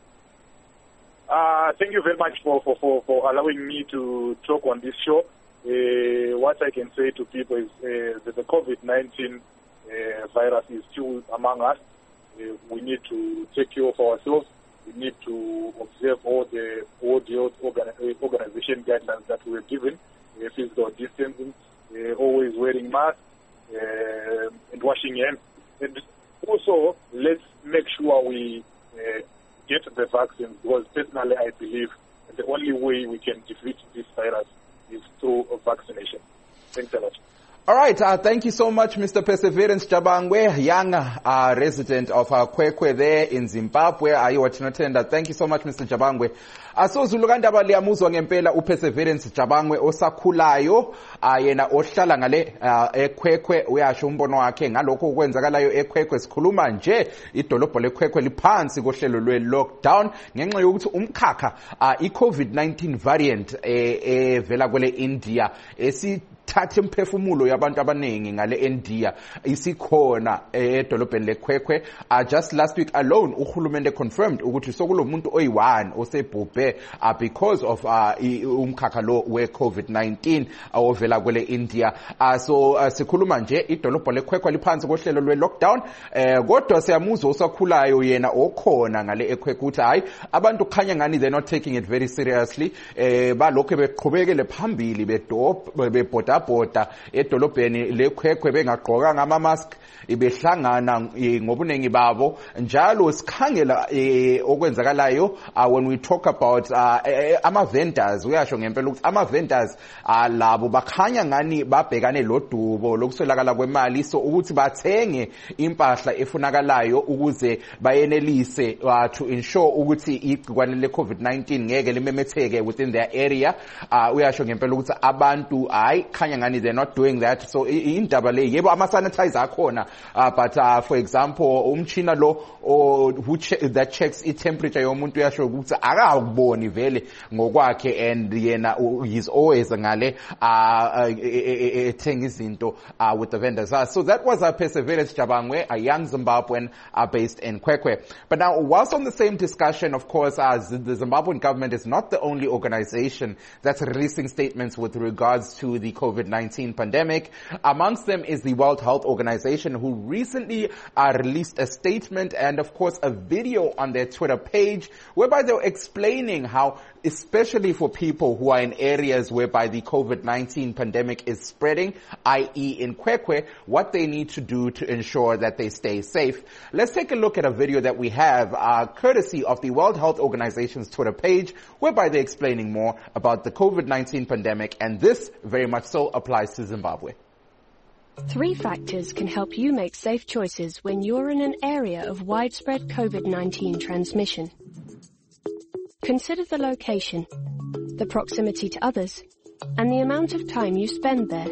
S4: Uh, thank you very much for, for, for, for allowing me to talk on this show. Uh, what I can say to people is uh, that the COVID nineteen uh, virus is still among us. Uh, we need to take care of ourselves. We need to observe all the all the organ- organization guidelines that we were given. Uh, physical distancing, uh, always wearing masks, uh, and washing hands. And also, let's make sure we uh, get the vaccine, because personally I believe the only way we can defeat this virus is through vaccination. Thanks a lot.
S1: All right, uh, thank you so much, Mister Perseverance Jabangwe, young uh, resident of uh, Kwekwe there in Zimbabwe. Ayiwa tinotenda. Thank you so much, Mister Jabangwe. Asozuluka ndaba liyamuzwa ngempela uPerseverance Jabangwe osakhulayo, uh, yena ohlala ngale uh, eKwekwe, uyasho umbono wakhe ngalokho okwenzakalayo eKwekwe. Sikhuluma nje idolobho leKwekwe liphansi kohlelo lwe-lockdown ngenxa yokuthi umkhakha uh, i-COVID nineteen variant evela eh, kwele India esi thathe imphefumulo yabantu abaningi ngale India isikhona edolobheni leKwekwe. Uh, just last week alone uhulumende confirmed ukuthi sokulomuntu oyi-one osebhubhe uh, because of uh, umkhakha lo we-COVID nineteen uh, ovela kwele India. Uh, so uh, sikhuluma nje idolobho leKwekwe liphansi kohlelo lwe-lockdown. Uh, kodwa siyamuzwa osakhulayo yena okhona ngale eKwekwe ukuthi hayi abantu khanya ngani they're not taking it very seriously. Uh, balokho beqhubekele phambili bedop bebhoda bhoda edolobheni edolobheni lekhwekhwe bengagqokanga ama-mask ibehlangana ngobuningi babo njalo sikhangela okwenzakalayo uh, when we talk about uh, ama-vendors uyasho ngempela ukuthi ama-vendors uh, labo bakhanya ngani babhekane lodubo lokuswelakala kwemali so ukuthi bathenge impahla efunakalayo ukuze bayenelise uh, to ensure ukuthi igciwane le-COVID nineteen ngeke limemetheke within their area uh, uyasho ngempela ukuthi abantu hayi khanya ngani they're not doing that so indaba le yebo ama-sanitizer akhona uh, but uh, for example umchina lo or who che that checks i-temperature yomuntu uyasho ukuthi akakuboni vele ngokwakhe and yena he's always ngale ethenga izinto with the vendors uh, so that was a Perseverance Jabangwe, a young Zimbabwean uh, based in Kwekwe. But now whilst on the same discussion, of course, as the Zimbabwean government is not the only organization that's releasing statements with regards to the COVID nineteen pandemic. Amongst them is the World Health Organization, who recently uh, released a statement and, of course, a video on their Twitter page whereby they were explaining how, especially for people who are in areas whereby the COVID nineteen pandemic is spreading, that is in Kwekwe, what they need to do to ensure that they stay safe. Let's take a look at a video that we have, uh, courtesy of the World Health Organization's Twitter page, whereby they're explaining more about the COVID nineteen pandemic, and this very much so applies to Zimbabwe.
S5: Three factors can help you make safe choices when you're in an area of widespread COVID nineteen transmission. Consider the location, the proximity to others, and the amount of time you spend there.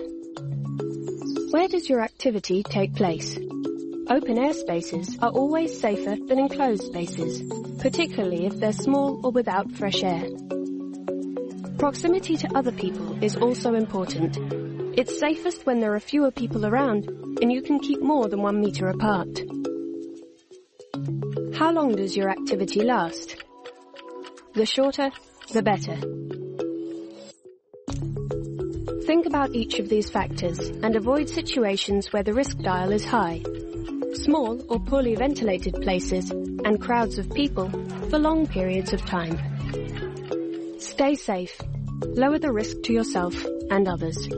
S5: Where does your activity take place? Open air spaces are always safer than enclosed spaces, particularly if they're small or without fresh air. Proximity to other people is also important. It's safest when there are fewer people around and you can keep more than one meter apart. How long does your activity last? The shorter, the better. Think about each of these factors and avoid situations where the risk dial is high. Small or poorly ventilated places and crowds of people for long periods of time. Stay safe. Lower the risk to yourself and others.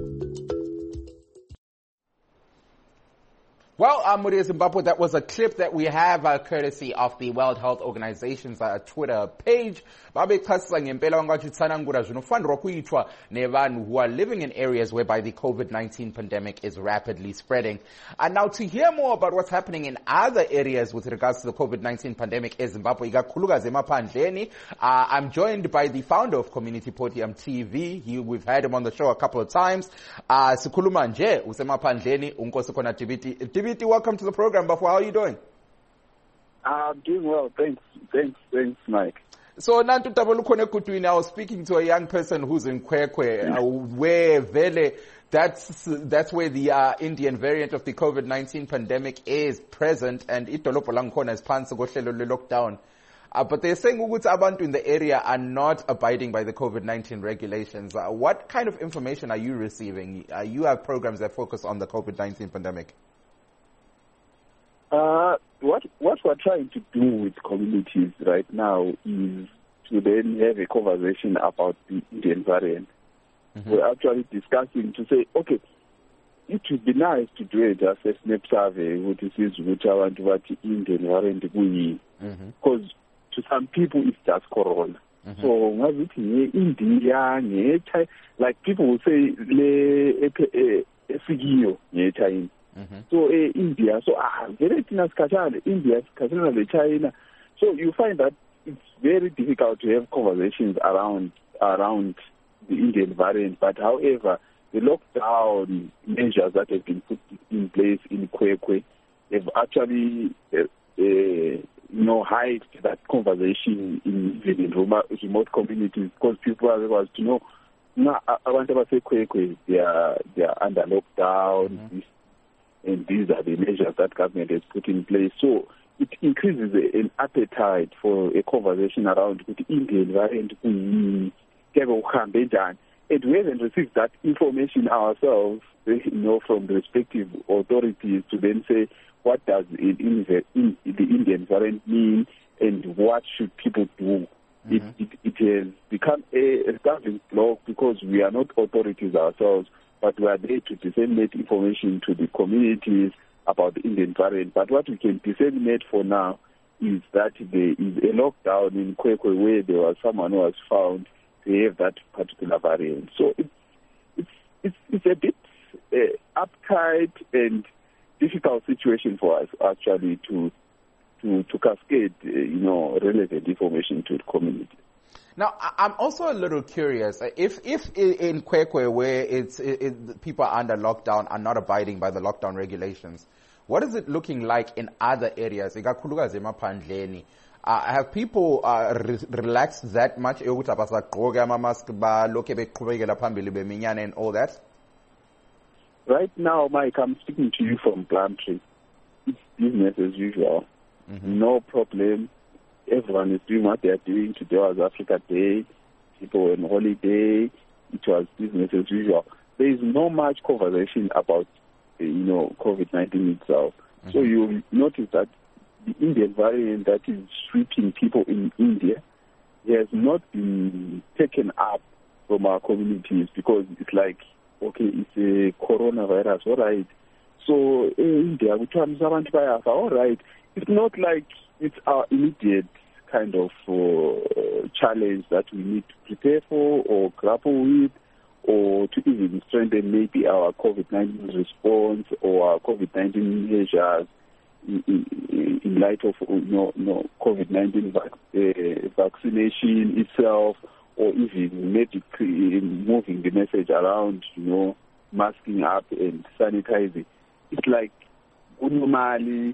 S1: Well, um, Muria Zimbabwe, that was a clip that we have uh, courtesy of the World Health Organization's uh, Twitter page. Babe khasisa ngempela wangathi tsanangura zvinofanirwa kuitwa nevanhu who are living in areas whereby the COVID nineteen pandemic is rapidly spreading. And now to hear more about what's happening in other areas with regards to the COVID nineteen pandemic in Zimbabwe, ikakhulukazi emaphandleni, uh, I'm joined by the founder of Community Podium T V. He, we've had him on the show a couple of times. Uh, sikhuluma nje usemaphandleni unkosikona Tibiti. Tibiti, welcome to the program. Bafo, how are you doing?
S6: I'm doing well. Thanks. Thanks. Thanks, Mike.
S1: So, Nantu Tabalukone Kutwini, I was speaking to a young person who's in Kwekwe, uh, where Vele, that's, that's where the uh, Indian variant of the COVID nineteen pandemic is present, and Itolopo Langkona is planned to go lockdown. Uh, but they're saying ukuthi abantu in the area are not abiding by the COVID nineteen regulations. Uh, what kind of information are you receiving? Uh, you have programs that focus on the COVID nineteen pandemic.
S6: Uh, what what we're trying to do with communities right now is to then have a conversation about the Indian variant. Mm-hmm. We're actually discussing to say, okay, it would be nice to do a just a snap survey, which is which I want to the Indian variant, because to some people it's just corona. Mm-hmm. So India, like people will say, le China. Mm-hmm. So uh, India, so ah, very India, China. So you find that it's very difficult to have conversations around around the Indian variant. But however, the lockdown measures that have been put in place in Kwekwe have actually uh, uh, you know hide that conversation in even in remote, remote communities, because people are able to know. No, I want to say Kwekwe, they are they are under lockdown. Mm-hmm. And these are the measures that government has put in place. So it increases an appetite for a conversation around the Indian variant. And we haven't received that information ourselves, you know, from the respective authorities to then say, what does it in the, in the Indian variant mean and what should people do? Mm-hmm. It, it, it has become a, a stumbling block because we are not authorities ourselves. but we are there to disseminate information to the communities about the Indian variant. But what we can disseminate for now is that there is a lockdown in Kwekwe where there was someone who was found to have that particular variant. So it's it's it's, it's a bit uh, uptight and difficult situation for us actually to to to cascade uh, you know relevant information to the community.
S1: Now, I'm also a little curious. If if in Kwekwe, where it's it, it, people are under lockdown, are not abiding by the lockdown regulations, what is it looking like in other areas? Uh, have people uh, re- relaxed that much? And all that?
S6: Right now, Mike, I'm speaking to you from Plumtree. It's business as usual. Mm-hmm. No problem. Everyone is doing what they are doing. Today was Africa Day. People were on holiday. It was business as usual. There is no much conversation about, uh, you know, COVID nineteen itself. Mm-hmm. So you notice that the Indian variant that is sweeping people in India has not been taken up from our communities because it's like, okay, it's a coronavirus, all right. So in India, we try to all right. It's not like it's our immediate kind of uh, challenge that we need to prepare for or grapple with, or to even strengthen maybe our COVID nineteen response or our COVID nineteen measures in, in, in light of you know, you know, COVID nineteen vac- uh, vaccination itself, or even maybe moving the message around, you know, masking up and sanitizing. It's like normally,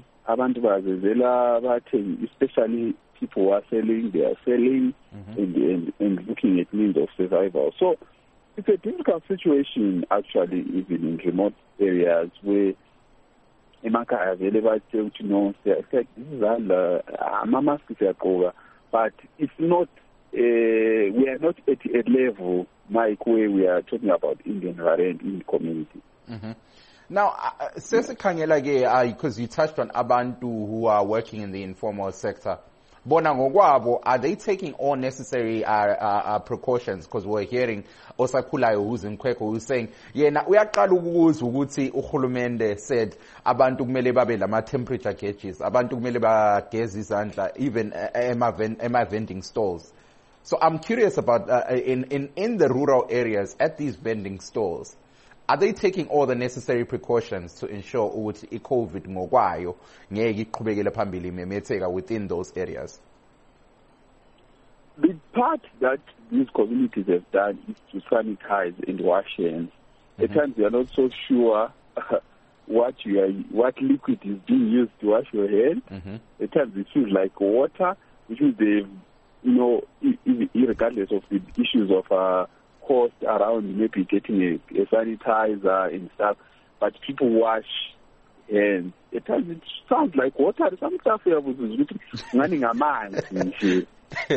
S6: especially people who are selling, they are selling mm-hmm. and, and, and looking at means of survival. So it's a difficult situation, actually, even in remote areas where Emaka are available to know, this is all, but it's not, uh, we are not at a level, Mike, where we are talking about Indian variant in the community.
S1: Mm-hmm. Now, uh, because you touched on Abantu who are working in the informal sector, are they taking all necessary uh, uh, uh, precautions? Because we're hearing Osakulayo who's in Kwekwe who's saying, yeah, now we are ukuthi uhulumende said abantu kumele babe lama temperature gauges, abantu kumele bageze izandla even ema vending stalls. So I'm curious about uh, in in in the rural areas at these vending stalls. Are they taking all the necessary precautions to ensure ukuthi i-COVID ngokwayo ngeke iqhubekele phambili imemetheka within those areas?
S6: The part that these communities have done is to sanitize and wash hands. Mm-hmm. At times you are not so sure uh, what you are, what liquid is being used to wash your hands. Mm-hmm. At times it feels like water, which is the, you know, regardless of the issues of uh, cost around maybe getting a, a sanitizer and stuff, but people wash hands. At times it sounds like water. Some stuff here was running a man. It's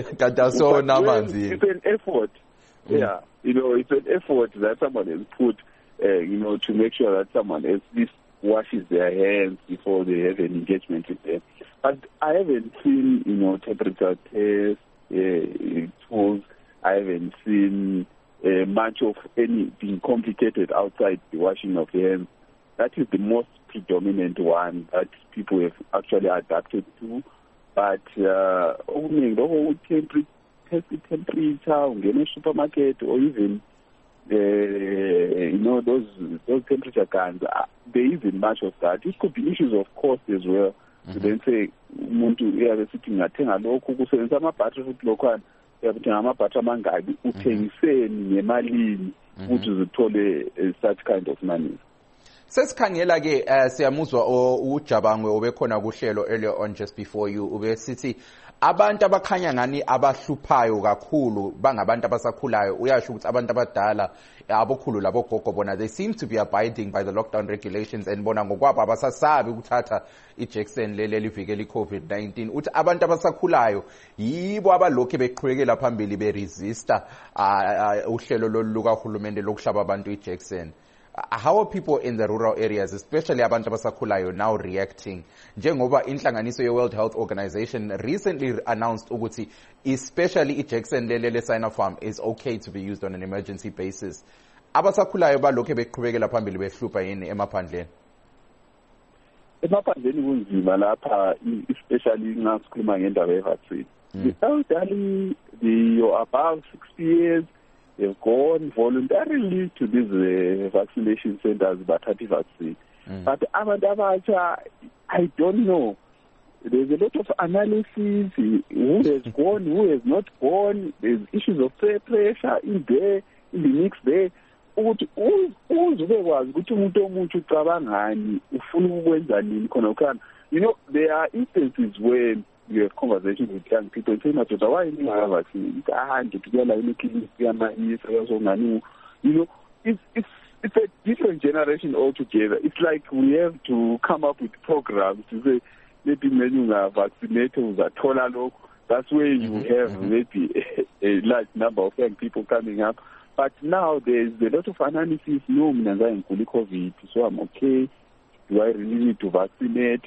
S6: an effort. Mm. Yeah, you know, it's an effort that someone has put, uh, you know, to make sure that someone at least washes their hands before they have an engagement with them. But I haven't seen, you know, temperature tests, uh, tools. I haven't seen Uh, much of any being complicated outside the washing of hands. That is the most predominant one that people have actually adapted to. But uh, temperature, temperature, supermarket, or even uh, you know those those temperature guns, uh, there isn't much of that. It could be issues of cost as well. Mm-hmm. So then say, umuntu uyabesithi ngathenga lokhu kusebenzisa amabattery futhi lokho uyabuthenga amabattery amangaki uthengiseni ngemalini ukuthi uzithole such kind of money.
S1: Sesikhangela ke siyamuzwa uJabangwe obekhona kuhlelo earlier on just before you ubesithi abantu abakhanya ngani abahluphayo kakhulu bangabantu abasakhulayo uyasho ukuthi abantu abadala abokhulu labogogo bona they seem to be abiding by the lockdown regulations and bona ngokwabo abasasabi ukuthatha iJackson lele livikela iCovid nineteen uthi abantu abasakhulayo yibo abalokho beqhubekela phambili be resista uhlelo loluka uhulumende lokuhlaba abantu iJackson. How are people in the rural areas, especially abantu abasakhulayo, now reacting? Njengoba inhlanganiso ye World Health Organization recently announced ukuthi especially iJackson lele Sinopharm is okay to be used on an emergency basis. abasakhulayo balokhu beqhubekela phambili behlupha yini emaphandleni?
S6: Emaphandleni kunzima lapha, especially nxa sikhuluma ngendaba ye-vaccine. The elderly, the above sixty years, they've gone voluntarily to these uh, vaccination centers bathathe vaccine. Mm. But abantu abatsha, I don't know. There's a lot of analysis, who has gone, who has not gone. There's issues of pressure in there, in the mix there. Uzubekwazi ukuthi umuntu omutsha ucabangani ufuna ukwenza nini khona ukhana. You know, there are instances when you have conversations with young people and say, "Madoda, why you have vaccine? Ah, ngithulela imiclinic yamayisa yasongani." You know, it's it's it's a different generation altogether. It's like we have to come up with programs to say, maybe when you are vaccinated with a total look, that's where you mm-hmm, have mm-hmm. maybe a, a large number of young people coming up. But now there's a lot of analysis, no, COVID, so I'm okay. Do I really need to vaccinate?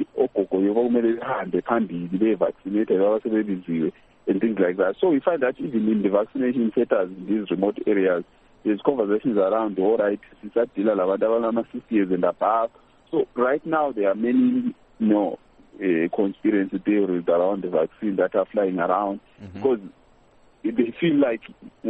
S6: And things like that. So we find that even in the vaccination centers in these remote areas, there's conversations around, all right, sixty years and above. So right now there are many, you know, uh, conspiracy theories around the vaccine that are flying around, mm-hmm. because they feel like,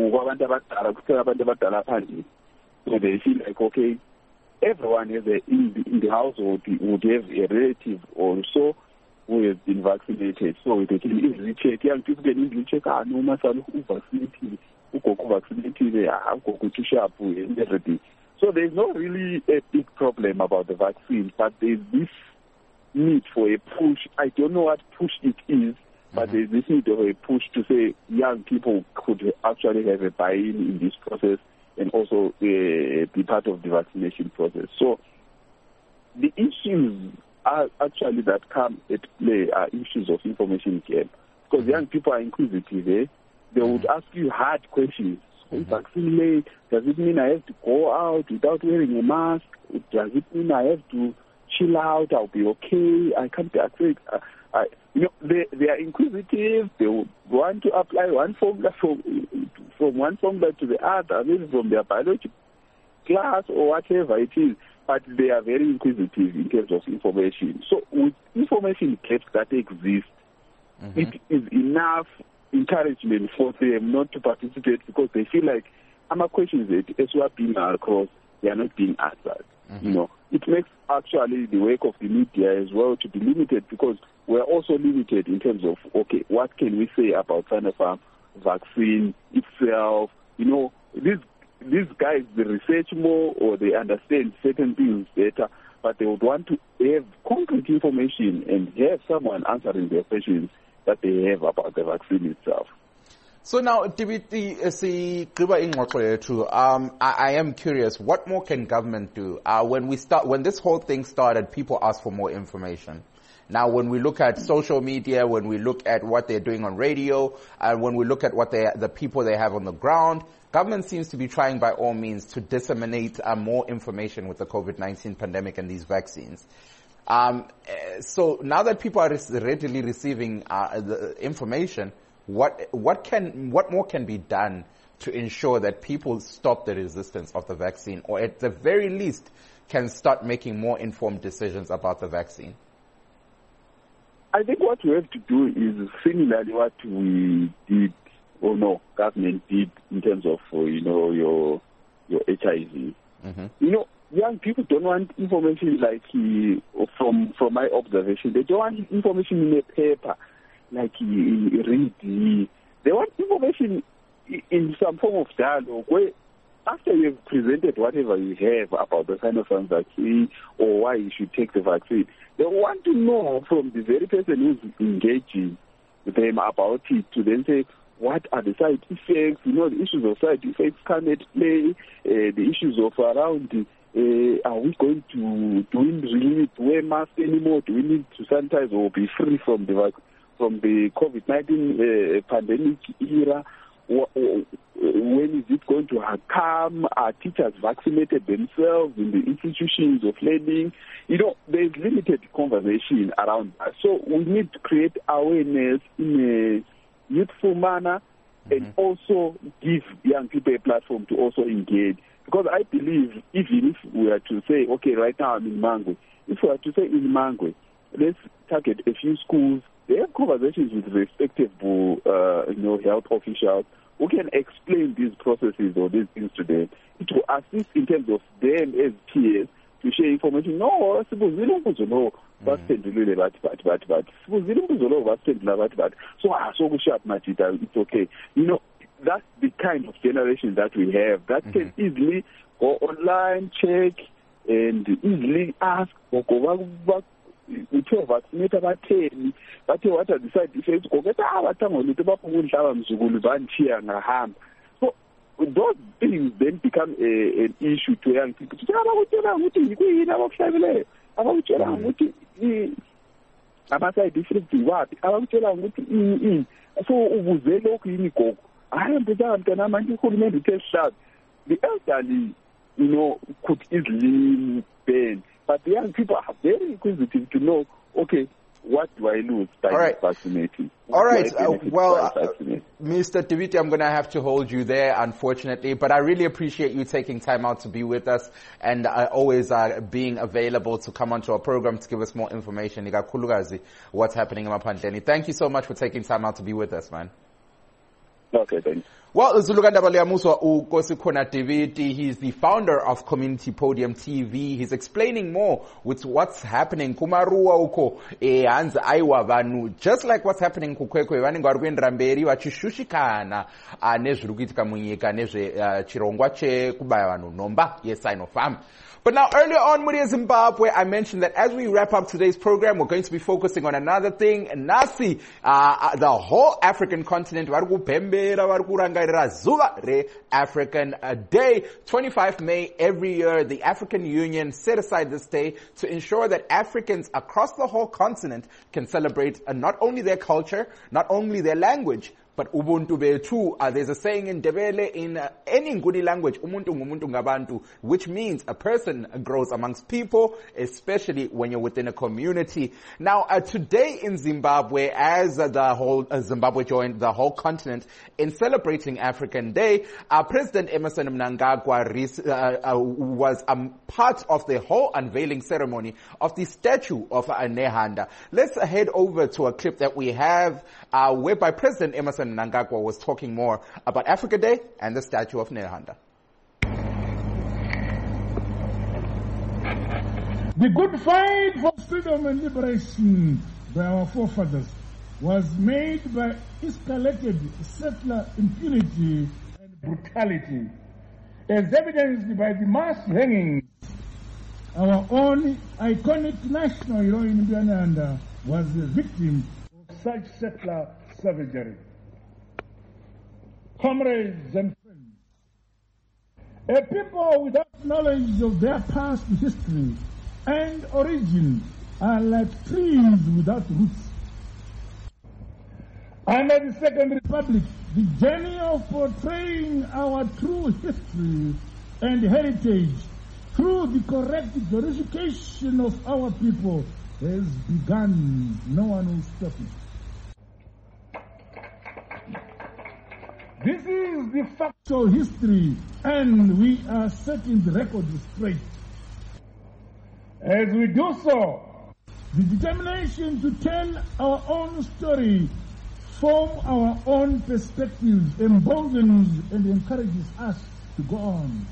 S6: so they feel like, okay, everyone has a, in, the, in the household would have a relative or so who has been vaccinated. So they can easily check. Young people can easily check, ah, no, my son who vaccinated, who go vaccinated, ah, go to shop and everything. So there's not really a big problem about the vaccine, but there's this need for a push. I don't know what push it is, but mm-hmm. there's this need of a push to say young people could actually have a buy-in in this process and also uh, be part of the vaccination process. So the issues are actually that come at play are issues of information gap. Because mm-hmm. young people are inquisitive, eh? They would ask you hard questions. Mm-hmm. Vaccine late, does it mean I have to go out without wearing a mask? Does it mean I have to chill out? I'll be okay. I can't be afraid. I, I, you know, they, they are inquisitive. They would want to apply one formula from, from one formula to the other, maybe from their biology class or whatever it is. But they are very inquisitive in terms of information. So with information gaps that exist, mm-hmm. it is enough encouragement for them not to participate because they feel like I'm a question that as we are being across, they are not being answered. Mm-hmm. You know, it makes actually the work of the media as well to be limited because we're also limited in terms of, okay, what can we say about Sinopharm vaccine itself? You know, these these guys, they research more or they understand certain things better, but they would want to have concrete information and have someone answering their questions that they have about the vaccine itself.
S1: So now, um, I, I am curious, what more can government do? Uh, when we start, when this whole thing started, people asked for more information. Now, when we look at social media, when we look at what they're doing on radio, and when we look at what they, the people they have on the ground, government seems to be trying by all means to disseminate uh, more information with the COVID nineteen pandemic and these vaccines. Um, so now that people are readily receiving uh, the information, what what can what more can be done to ensure that people stop the resistance of the vaccine, or at the very least can start making more informed decisions about the vaccine?
S6: I think what we have to do is similarly what we did, or no, government did in terms of, you know, your your H I V. Mm-hmm. You know, young people don't want information like, uh, from from my observation, they don't want information in a paper, like uh, read. Uh, they want information in some form of dialogue where after you've presented whatever you have about the Sinopharm vaccine or why you should take the vaccine, they want to know from the very person who's engaging them about it to then say, what are the side effects? You know, the issues of side effects come at play, uh, the issues of around, uh, are we going to, do we really need to wear masks anymore? Do we need to sanitize or be free from the from the COVID nineteen uh, pandemic era? When is it going to come? Are teachers vaccinated themselves in the institutions of learning? You know, there's limited conversation around that. So we need to create awareness in a youthful manner, mm-hmm. and also give young people a platform to also engage. Because I believe even if we are to say, okay, right now I'm in Mangwe, if we are to say in Mangwe, let's target a few schools, they have conversations with respective uh, you know, health officials who can explain these processes or these things to them, to assist in terms of them as peers to share information. No, sibuzile umbuzo lo basiphendulile bathi bathi bathi bathi sibuzile umbuzo lo basiphendula bathi bathi so ah so kushap majita, it's okay. You know, that's the kind of generation that we have that mm-hmm. can easily go online, check, and easily ask uthe vaccinate abatheni bathe what are the side effects koketha abathangolutho baphungudlaba mzukulu banchiya ngahamba. So those things then become a, an issue to young people. Abakutshela ukuthi yikuyini abakuhlabileyo, abakutshela ukuthi ama-side effects wapi, abakutshela ukuthi ini ini. So ubuze lokhu yini gogo, hayi mpela mntana manje uhulumende uthe sihlabi. The elderly, you know, could easily ban. But the young people are very inquisitive to know, okay, what do I lose by right. vaccinating?
S1: All right. Uh, well, uh, Mister Diviti, I'm going to have to hold you there, unfortunately. But I really appreciate you taking time out to be with us and uh, always uh, being available to come onto our program to give us more information. What's happening in Maphandleni. Thank you so much for taking time out to be with us, man.
S6: Okay, thanks.
S1: Well, Zuluganda Baliamuswa Ukosikhona Diviti, he's the founder of Community Podium T V. He's explaining more with what's happening. Kumarua uko e hanzi aiwa vanu, just like what's happening kukwekwe vani ngwarwendra mberi vachishushikana nezviri kuitika munyika nezve chirongwa chekubaya vanhu nomba yeSinopharm. But now, earlier on, Muria Zimbabwe, I mentioned that as we wrap up today's program, we're going to be focusing on another thing. Nasi, uh, the whole African continent, African Day, twenty-fifth of May every year, the African Union set aside this day to ensure that Africans across the whole continent can celebrate uh, not only their culture, not only their language, but ubuntu bethu. Uh, there's a saying in Ndebele, in uh, any Nguni language, umuntu ngumuntu ngabantu, which means a person grows amongst people, especially when you're within a community. Now, uh, today in Zimbabwe, as uh, the whole uh, Zimbabwe joined the whole continent in celebrating African Day, uh, President Emmerson Mnangagwa uh, uh, was um, part of the whole unveiling ceremony of the statue of uh, Nehanda. Let's uh, head over to a clip that we have, uh, whereby President Emmerson Mnangagwa was talking more about Africa Day and the statue of Nehanda.
S7: The good fight for freedom and liberation by our forefathers was made by escalated settler impunity and brutality, as evidenced by the mass hangings. Our own iconic national hero in Nehanda was the victim of such settler savagery. Comrades and friends, a people without knowledge of their past history and origin are like trees without roots. Under the Second Republic, the journey of portraying our true history and heritage through the correct glorification of our people has begun. No one will stop it. This is the factual history, and we are setting the record straight. As we do so, the determination to tell our own story, form our own perspectives, emboldens and encourages us to go on.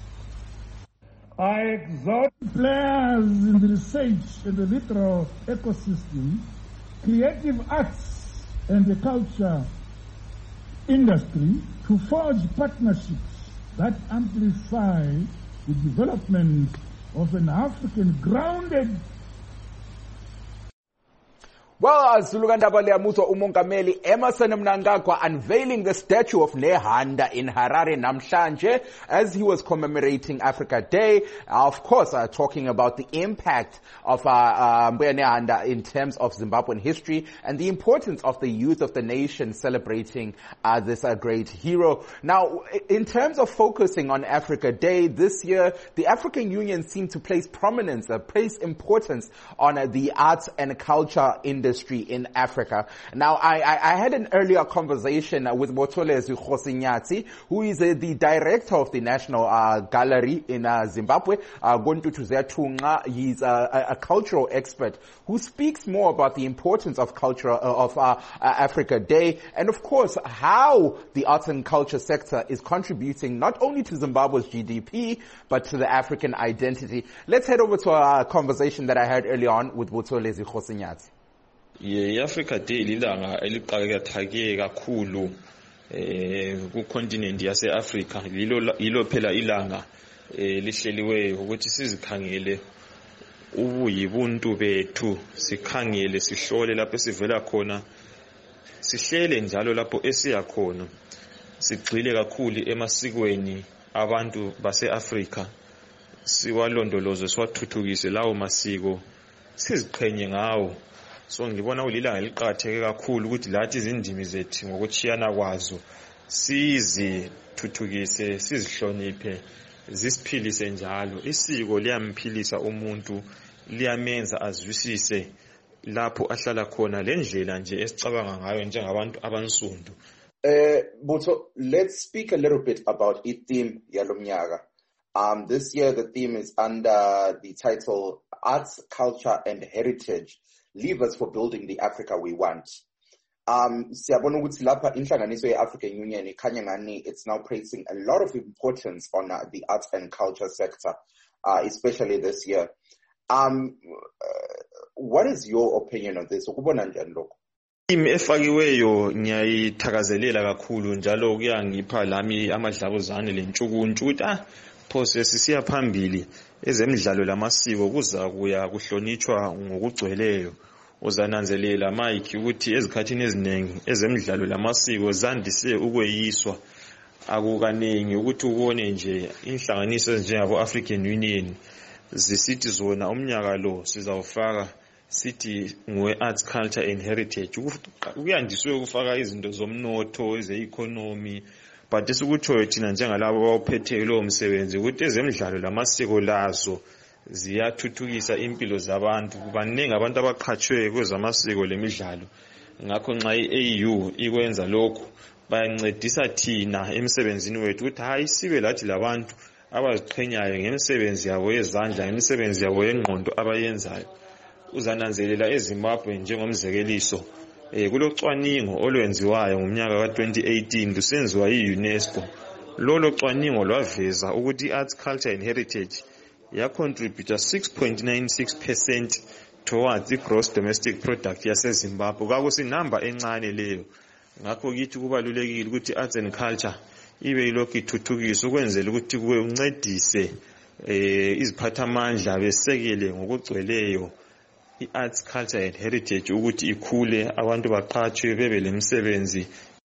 S7: I exhort players in the research and the literal ecosystem, creative arts and the culture industry to forge partnerships that amplify the development of an African grounded.
S1: Well, Zuluganda Baliamuso Umongameli Emmerson Mnangagwa unveiling the statue of Nehanda in Harare Namhlanje as he was commemorating Africa Day. Uh, of course, uh, talking about the impact of uh, uh, Nehanda in terms of Zimbabwean history and the importance of the youth of the nation celebrating uh, this uh, great hero. Now, in terms of focusing on Africa Day this year, the African Union seemed to place prominence, uh, place importance on uh, the arts and culture industry. industry in Africa. Now, I, I, I had an earlier conversation with Motolezi Khosinyati, who is uh, the director of the National uh, Gallery in uh, Zimbabwe. Uh, Gontutu Zetunga, he's uh, a, a cultural expert who speaks more about the importance of culture uh, of uh, uh, Africa Day, and of course how the arts and culture sector is contributing not only to Zimbabwe's G D P but to the African identity. Let's head over to a conversation that I had earlier on with Butolezi Khosinyati.
S8: Yeah, Africa Day lilanga eliqhakatheke kakhulu eh ku continent yase Africa, lilo yilo phela ilanga lihleliweyo ukuthi sizikhangele ubuyibuntu bethu, sikhangele sihlole lapho sivela khona, sihlele njalo lapho esiya khona, sigxile kakhulu emasikweni abantu base-Africa, siwalondoloze siwathuthukise lawo masiko, siziqhenye ngawo. So ngibona ulilanga eliqhatheke kakhulu ukuthi lathi izindimi zethu ngokuchiyana kwazo sizithuthukise, sizihloniphe, zisiphilise njalo. Isiko liyamphilisa umuntu, liyamenza azwisise lapho ahlala khona, lendlela nje esicabanga ngayo njengabantu abansundu.
S1: Uh, Buto, let's speak a little bit about i-theme yalomnyaka. Um, this year the theme is under the title Arts, Culture and Heritage, Levers for Building the Africa We Want. Um, siyabona ukuthi lapha inhlanganiso ye-African Union ikhanya ngani it's now placing a lot of importance on uh, the arts and culture sector, uh, especially this year. Um, uh, what is your opinion on this? Ukubona njani lokho?
S8: Imi efakiweyo ngiyayithakazelela kakhulu njalo kuyangipha lami amadlabuzane lentshukuntshu ukuthi ah phose sisiya phambili ezemidlalo lamasiko kuza kuya kuhlonitshwa ngokugcweleyo. Uzananzelela Mike ukuthi ezikhathini eziningi ezemidlalo lamasiko zandise ukweyiswa, akukaningi ukuthi ubone nje inhlanganiso ezinjengabo African Union zisithi zona umnyaka lo sizawufaka sithi ngwe arts, culture and heritage. Kuyandiswe ukufaka izinto zomnotho, eze-economy, but esikutshoyo thina njengalabo abawuphethe lo msebenzi ukuthi ezemidlalo lamasiko lazo ziyathuthukisa impilo zabantu. Baningi abantu abaqhatshwe kwezamasiko lemidlalo, ngakho nxa i-A U ikwenza lokho bayancedisa thina emsebenzini wethu ukuthi hayi sibe lathi labantu abaziqhenyayo ngemisebenzi yabo yezandla, ngemisebenzi yabo yengqondo abayenzayo. Uzananzelela eZimbabwe njengomzekeliso eh kulocwaningo olwenziwayo ngomnyaka ka twenty eighteen lusenziwa yi-UNESCO. Lolo cwaningo lwaveza ukuthi i-arts, culture and heritage yacontribute six point nine six percent towards the gross domestic product yaseZimbabwe. Kwakusinamba encane leyo. Ngakho kithi kubalulekile ukuthi arts and culture ibe ilokhu ithuthukiswa ukwenzela ukuthi kube uncedise eh iziphathamandla besekele ngokugcweleyo i-arts, culture and heritage ukuthi ikhule, abantu baqhatshwe bebe lemsebenzi.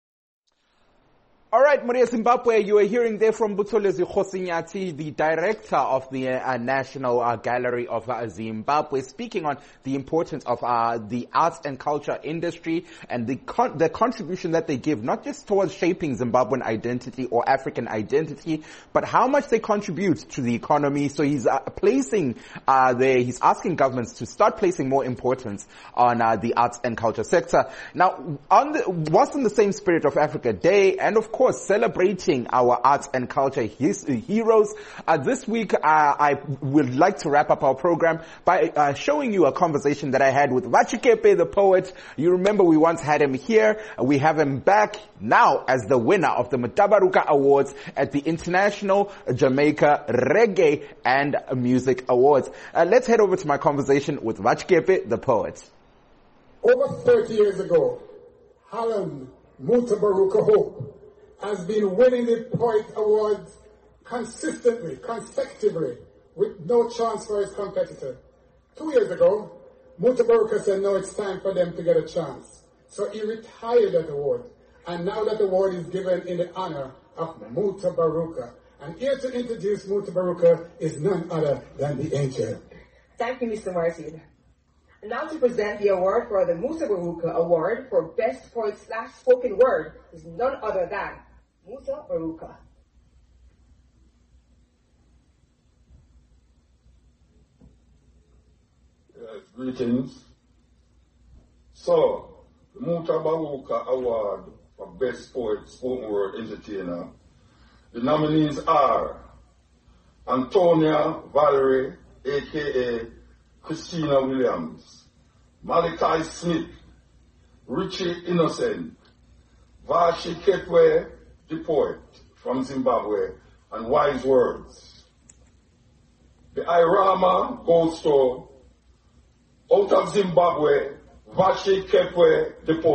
S8: All
S1: right, Maria Zimbabwe, you are hearing there from Butolezi Khosinyati, the director of the uh, National uh, Gallery of uh, Zimbabwe, speaking on the importance of uh, the arts and culture industry and the con- the contribution that they give, not just towards shaping Zimbabwean identity or African identity, but how much they contribute to the economy. So he's uh, placing uh, the, he's asking governments to start placing more importance on uh, the arts and culture sector. Now, on the, what's in the same spirit of Africa Day, and of course, celebrating our arts and culture his, heroes. Uh, this week, uh, I would like to wrap up our program by uh, showing you a conversation that I had with Vachikepe, the poet. You remember we once had him here. We have him back now as the winner of the Mutabaruka Awards at the International Jamaica Reggae and Music Awards. Uh, let's head over to my conversation with Vachikepe, the poet.
S9: Over thirty years ago, Harlem Mutabaruka Hope has been winning the Poet Awards consistently, consecutively, with no chance for his competitor. Two years ago, Mutabaruka said, no, it's time for them to get a chance. So he retired that award. And now that award is given in the honor of Mutabaruka. And here to introduce Mutabaruka is none other than the angel.
S10: Thank you, Mister Martin. Now to present the award for the Mutabaruka Award for Best Poet slash Spoken Word is none other than Mutabaruka.
S9: Yes, greetings
S11: So, the Mutabaruka Award for Best Poet Spoken Word Entertainer, the nominees are Antonia Valerie, a k a. Christina Williams, Malachi Smith, Richie Innocent, Vashi Ketwe, the poet from Zimbabwe, and Wise Words. The Irama goes to, out of Zimbabwe, Vashi Ketwe, the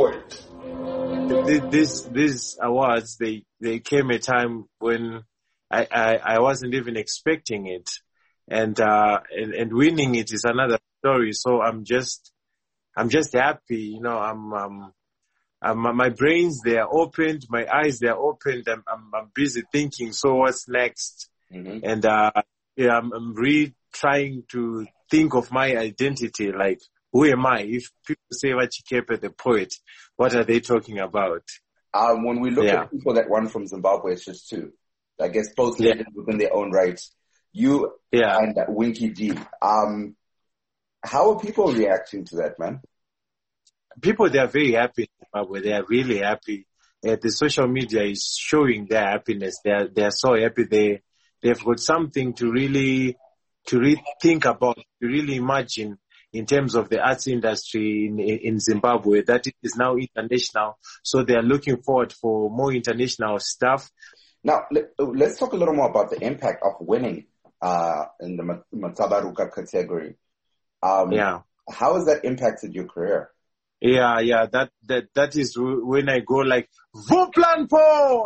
S11: poet.
S12: This, these awards, they, they came at a time when I, I, I wasn't even expecting it. And, uh, and, and winning it is another story. So I'm just, I'm just happy, you know, I'm, um, I'm, my brains, they are opened, my eyes, they are opened. I'm, I'm, I'm busy thinking, so what's next? Mm-hmm. And, uh, yeah, I'm, I'm really trying to think of my identity. Like, who am I? If people say Vachikepe the poet, what are they talking about?
S1: Um, when we look
S12: yeah.
S1: at people that won from Zimbabwe, it's just two. I guess both legends yeah. within their own rights. You
S12: yeah.
S1: and Winky D. Um, how are people reacting to that, man?
S12: People, they are very happy. They are really happy. Uh, the social media is showing their happiness. They are, they are so happy. They, they've got something to really, to really think about, to really imagine in terms of the arts industry in, in Zimbabwe, that it is now international. So they are looking forward for more international stuff.
S1: Now, let, let's talk a little more about the impact of winning uh, in the Mutabaruka category. Um,
S12: yeah.
S1: How has that impacted your career?
S12: Yeah, yeah, that, that, that is when I go like, Vuplan Po!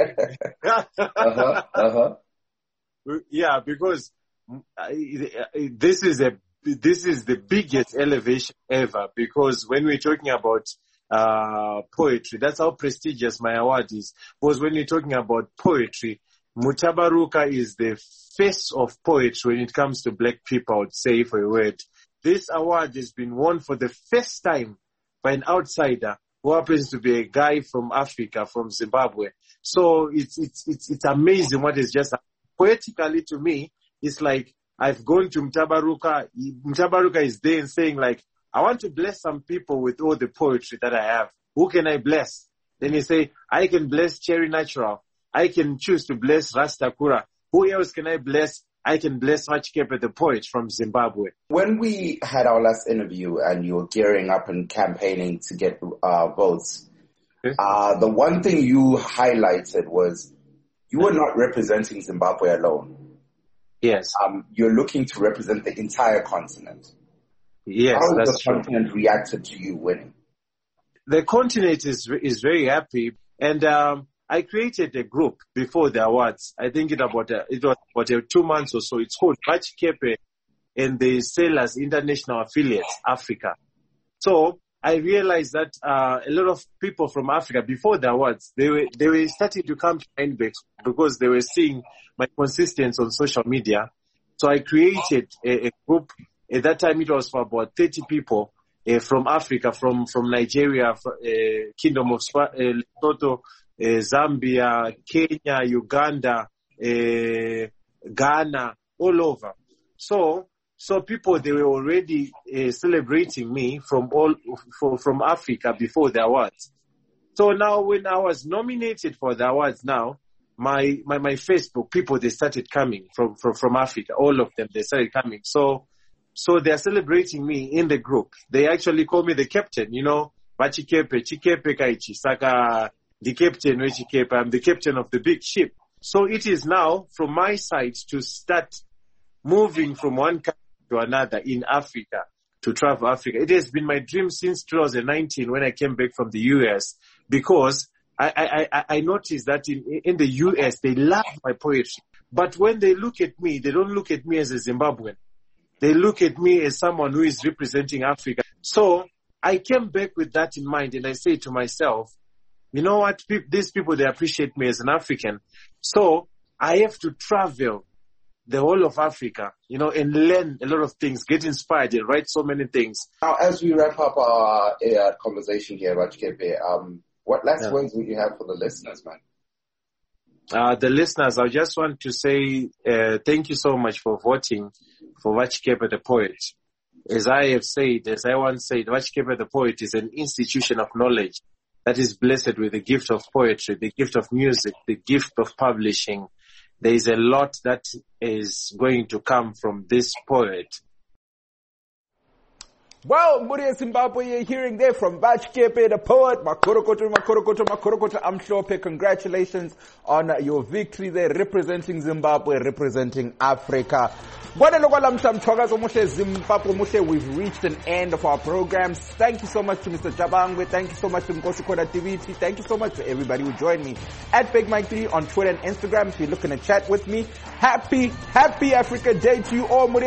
S1: uh-huh, uh-huh.
S12: Yeah, because this is a, this is the biggest elevation ever, because when we're talking about uh, poetry, that's how prestigious my award is. Because when you're talking about poetry, Mutabaruka is the face of poetry when it comes to black people, I would say, for a word. This award has been won for the first time by an outsider who happens to be a guy from Africa, from Zimbabwe. So it's, it's, it's, it's amazing what is just poetically to me. It's like I've gone to Mutabaruka. Mutabaruka is there and saying like, I want to bless some people with all the poetry that I have. Who can I bless? Then you say, I can bless Cherry Natural. I can choose to bless Rasta Kura. Who else can I bless? I can bless Vachikepe the poet from Zimbabwe.
S1: When we had our last interview and you were gearing up and campaigning to get uh, votes, okay. uh, the one thing you highlighted was you were not representing Zimbabwe alone.
S12: Yes.
S1: Um, you're looking to represent the entire continent.
S12: Yes,
S1: How has
S12: that's
S1: the
S12: true.
S1: continent reacted to you winning?
S12: The continent is is very happy, and um, I created a group before the awards. I think it about a, it was about a two months or so. It's called Vachikepe and the Sailors International Affiliates Africa. So I realized that uh, a lot of people from Africa before the awards, they were they were starting to come to Rheinbeck because they were seeing my consistency on social media. So I created a, a group. At that time, it was for about thirty people uh, from Africa, from, from Nigeria, uh, Kingdom of Sp- uh, Lesotho, uh, Zambia, Kenya, Uganda, uh, Ghana, all over. So, so people, they were already uh, celebrating me from all, for, from Africa before the awards. So now when I was nominated for the awards now, my, my, my Facebook people, they started coming from, from, from Africa. All of them, they started coming. So, So they're celebrating me in the group. They actually call me the captain, you know, Vachikepe, Chikepe Kaichi, Saka, the captain, Vachikepe, I'm the captain of the big ship. So it is now from my side to start moving from one country to another in Africa, to travel Africa. It has been my dream since two thousand nineteen when I came back from the U S, because I, I, I, I noticed that in, in the U S, they love my poetry. But when they look at me, they don't look at me as a Zimbabwean. They look at me as someone who is representing Africa. So I came back with that in mind, and I say to myself, you know what, Pe- these people, they appreciate me as an African. So I have to travel the whole of Africa, you know, and learn a lot of things, get inspired and write so many things.
S1: Now, as we wrap up our uh, conversation here about Vachikepe, um, what last yeah. words would you have for the listeners, man?
S12: Uh, the listeners, I just want to say uh, thank you so much for voting for Vachikepe the poet. As I have said, as I once said, Vachikepe the poet is an institution of knowledge that is blessed with the gift of poetry, the gift of music, the gift of publishing. There is a lot that is going to come from this poet.
S1: Well, Mburia Zimbabwe, you're hearing there from Vachikepe the poet. Makorokoto, Makorokoto, Makorokoto, I'm sure. Congratulations on your victory there, representing Zimbabwe, representing Africa. Zimbabwe, we've reached an end of our programs. Thank you so much to Mister Jabangwe. Thank you so much to Nkosi Koda T V T. Thank you so much to everybody who joined me at Big Mike three on Twitter and Instagram. If you're looking to chat with me, happy, happy Africa Day to you all.